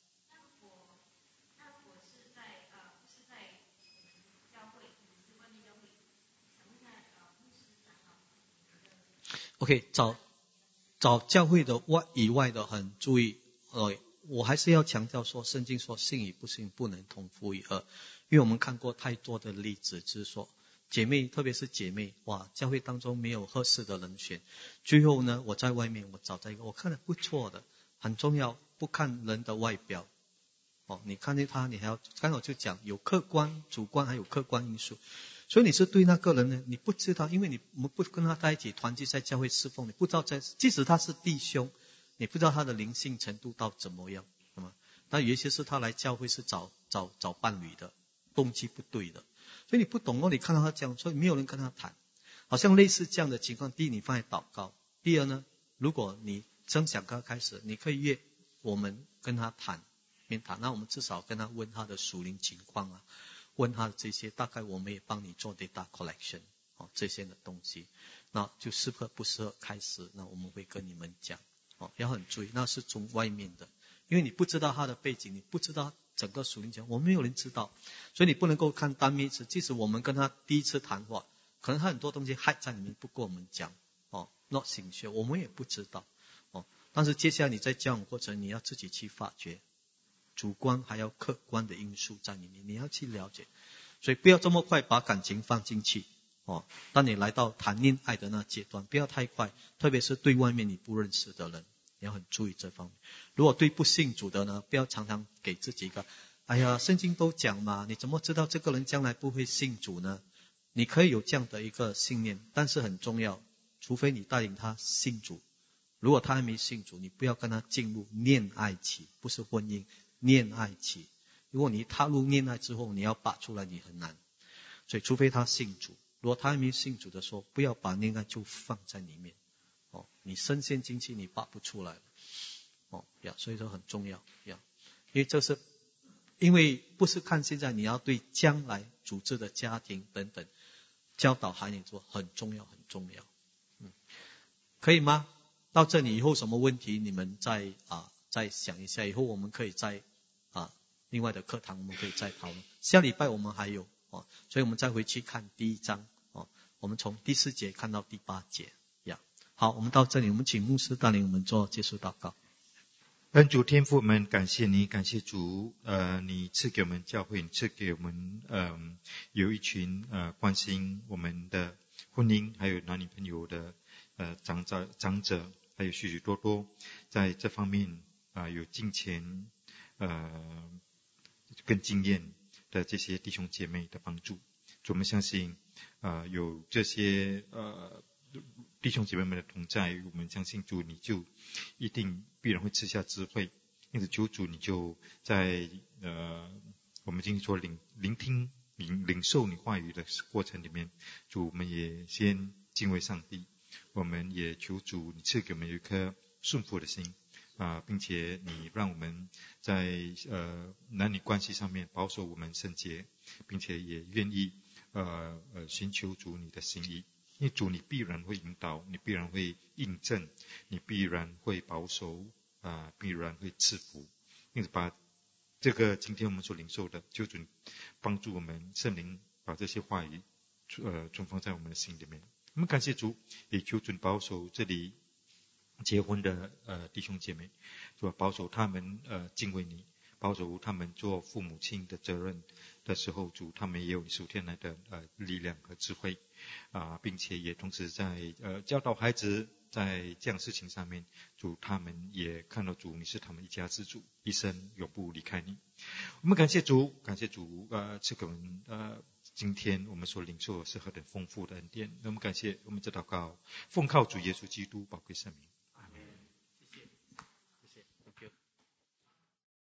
Speaker 1: OK 找教会的以外的很注意我还是要强调说，圣经说信与不信不能同负一軛，因为我们看过太多的例子，就是说姐妹，特别是姐妹教会当中没有合适的人选，最后呢我在外面我找到一个我看得不错的，很重要，不看人的外表你看见他，你还要刚才我就讲有客观主观还有客观因素，所以你是对那个人呢，你不知道，因为你不跟他在一起团聚在教会侍奉，你不知道即使他是弟兄，你不知道他的灵性程度到怎么样那有一些是他来教会是找伴侣的，动机不对的，所以你不懂你看到他这样，所以没有人跟他谈，好像类似这样的情况，第一你放在祷告，第二呢，如果你真想跟他开始，你可以约我们跟他谈，那我们至少跟他问他的属灵情况问他的这些，大概我们也帮你做 data collection 这些的东西，那就适合不适合开始，那我们会跟你们讲要很注意，那是从外面的，因为你不知道他的背景，你不知道整个属灵情况，我们没有人知道，所以你不能够看单面词，即使我们跟他第一次谈话，可能他很多东西还在里面不跟我们讲not sincere， 我们也不知道但是接下来你在交往过程你要自己去发掘主观还要客观的因素在里面，你要去了解。所以不要这么快把感情放进去当你来到谈恋爱的那阶段，不要太快，特别是对外面你不认识的人，你要很注意这方面。如果对不信主的呢，不要常常给自己一个哎呀圣经都讲嘛，你怎么知道这个人将来不会信主呢？你可以有这样的一个信念，但是很重要，除非你带领他信主。如果他还没信主，你不要跟他进入恋爱期，不是婚姻，恋爱期。如果你一踏入恋爱之后，你要拔出来你很难。所以除非他信主，如果他还没信主的时候，不要把恋爱就放在里面你深陷进去你拔不出来所以说很重要因为这是因为不是看现在，你要对将来组织的家庭等等教导孩子很重要很重要可以吗？到这里以后什么问题你们再想一下，以后我们可以在另外的课堂我们可以再讨论。下礼拜我们还有所以我们再回去看第1章我们从第4节看到第8节好，我们到这里，我们请牧师带领我们做结束祷告。
Speaker 2: 恩主天父，我们感谢你，感谢主你赐给我们教会，你赐给我们有一群关心我们的婚姻还有男女朋友的长者，还有许许多多在这方面有金钱跟经验的这些弟兄姐妹的帮助。主，我们相信有这些弟兄姐妹们的同在，我们相信主你就一定必然会赐下智慧。因此求主你就在我们今天说聆听领受你话语的过程里面，主我们也先敬畏上帝，我们也求主你赐给我们有一颗顺服的心并且你让我们在男女关系上面保守我们圣洁，并且也愿意寻求主你的心意。因为主你必然会引导，你必然会印证，你必然会保守必然会赐福。因此把这个今天我们所领受的，求主帮助我们圣灵把这些话语存放在我们的心里面。我们感谢主，也求主保守这里结婚的弟兄姐妹，主保守他们敬畏你，保守他们做父母亲的责任的时候，主他们也有属天来的力量和智慧并且也同时在教导孩子在这样事情上面，主他们也看到主你是他们一家之主，一生永不离开你。我们感谢主赐给我们今天我们所领受的是何等丰富的恩典。我们感谢，我们这祷告奉靠主耶稣基督宝贵圣名。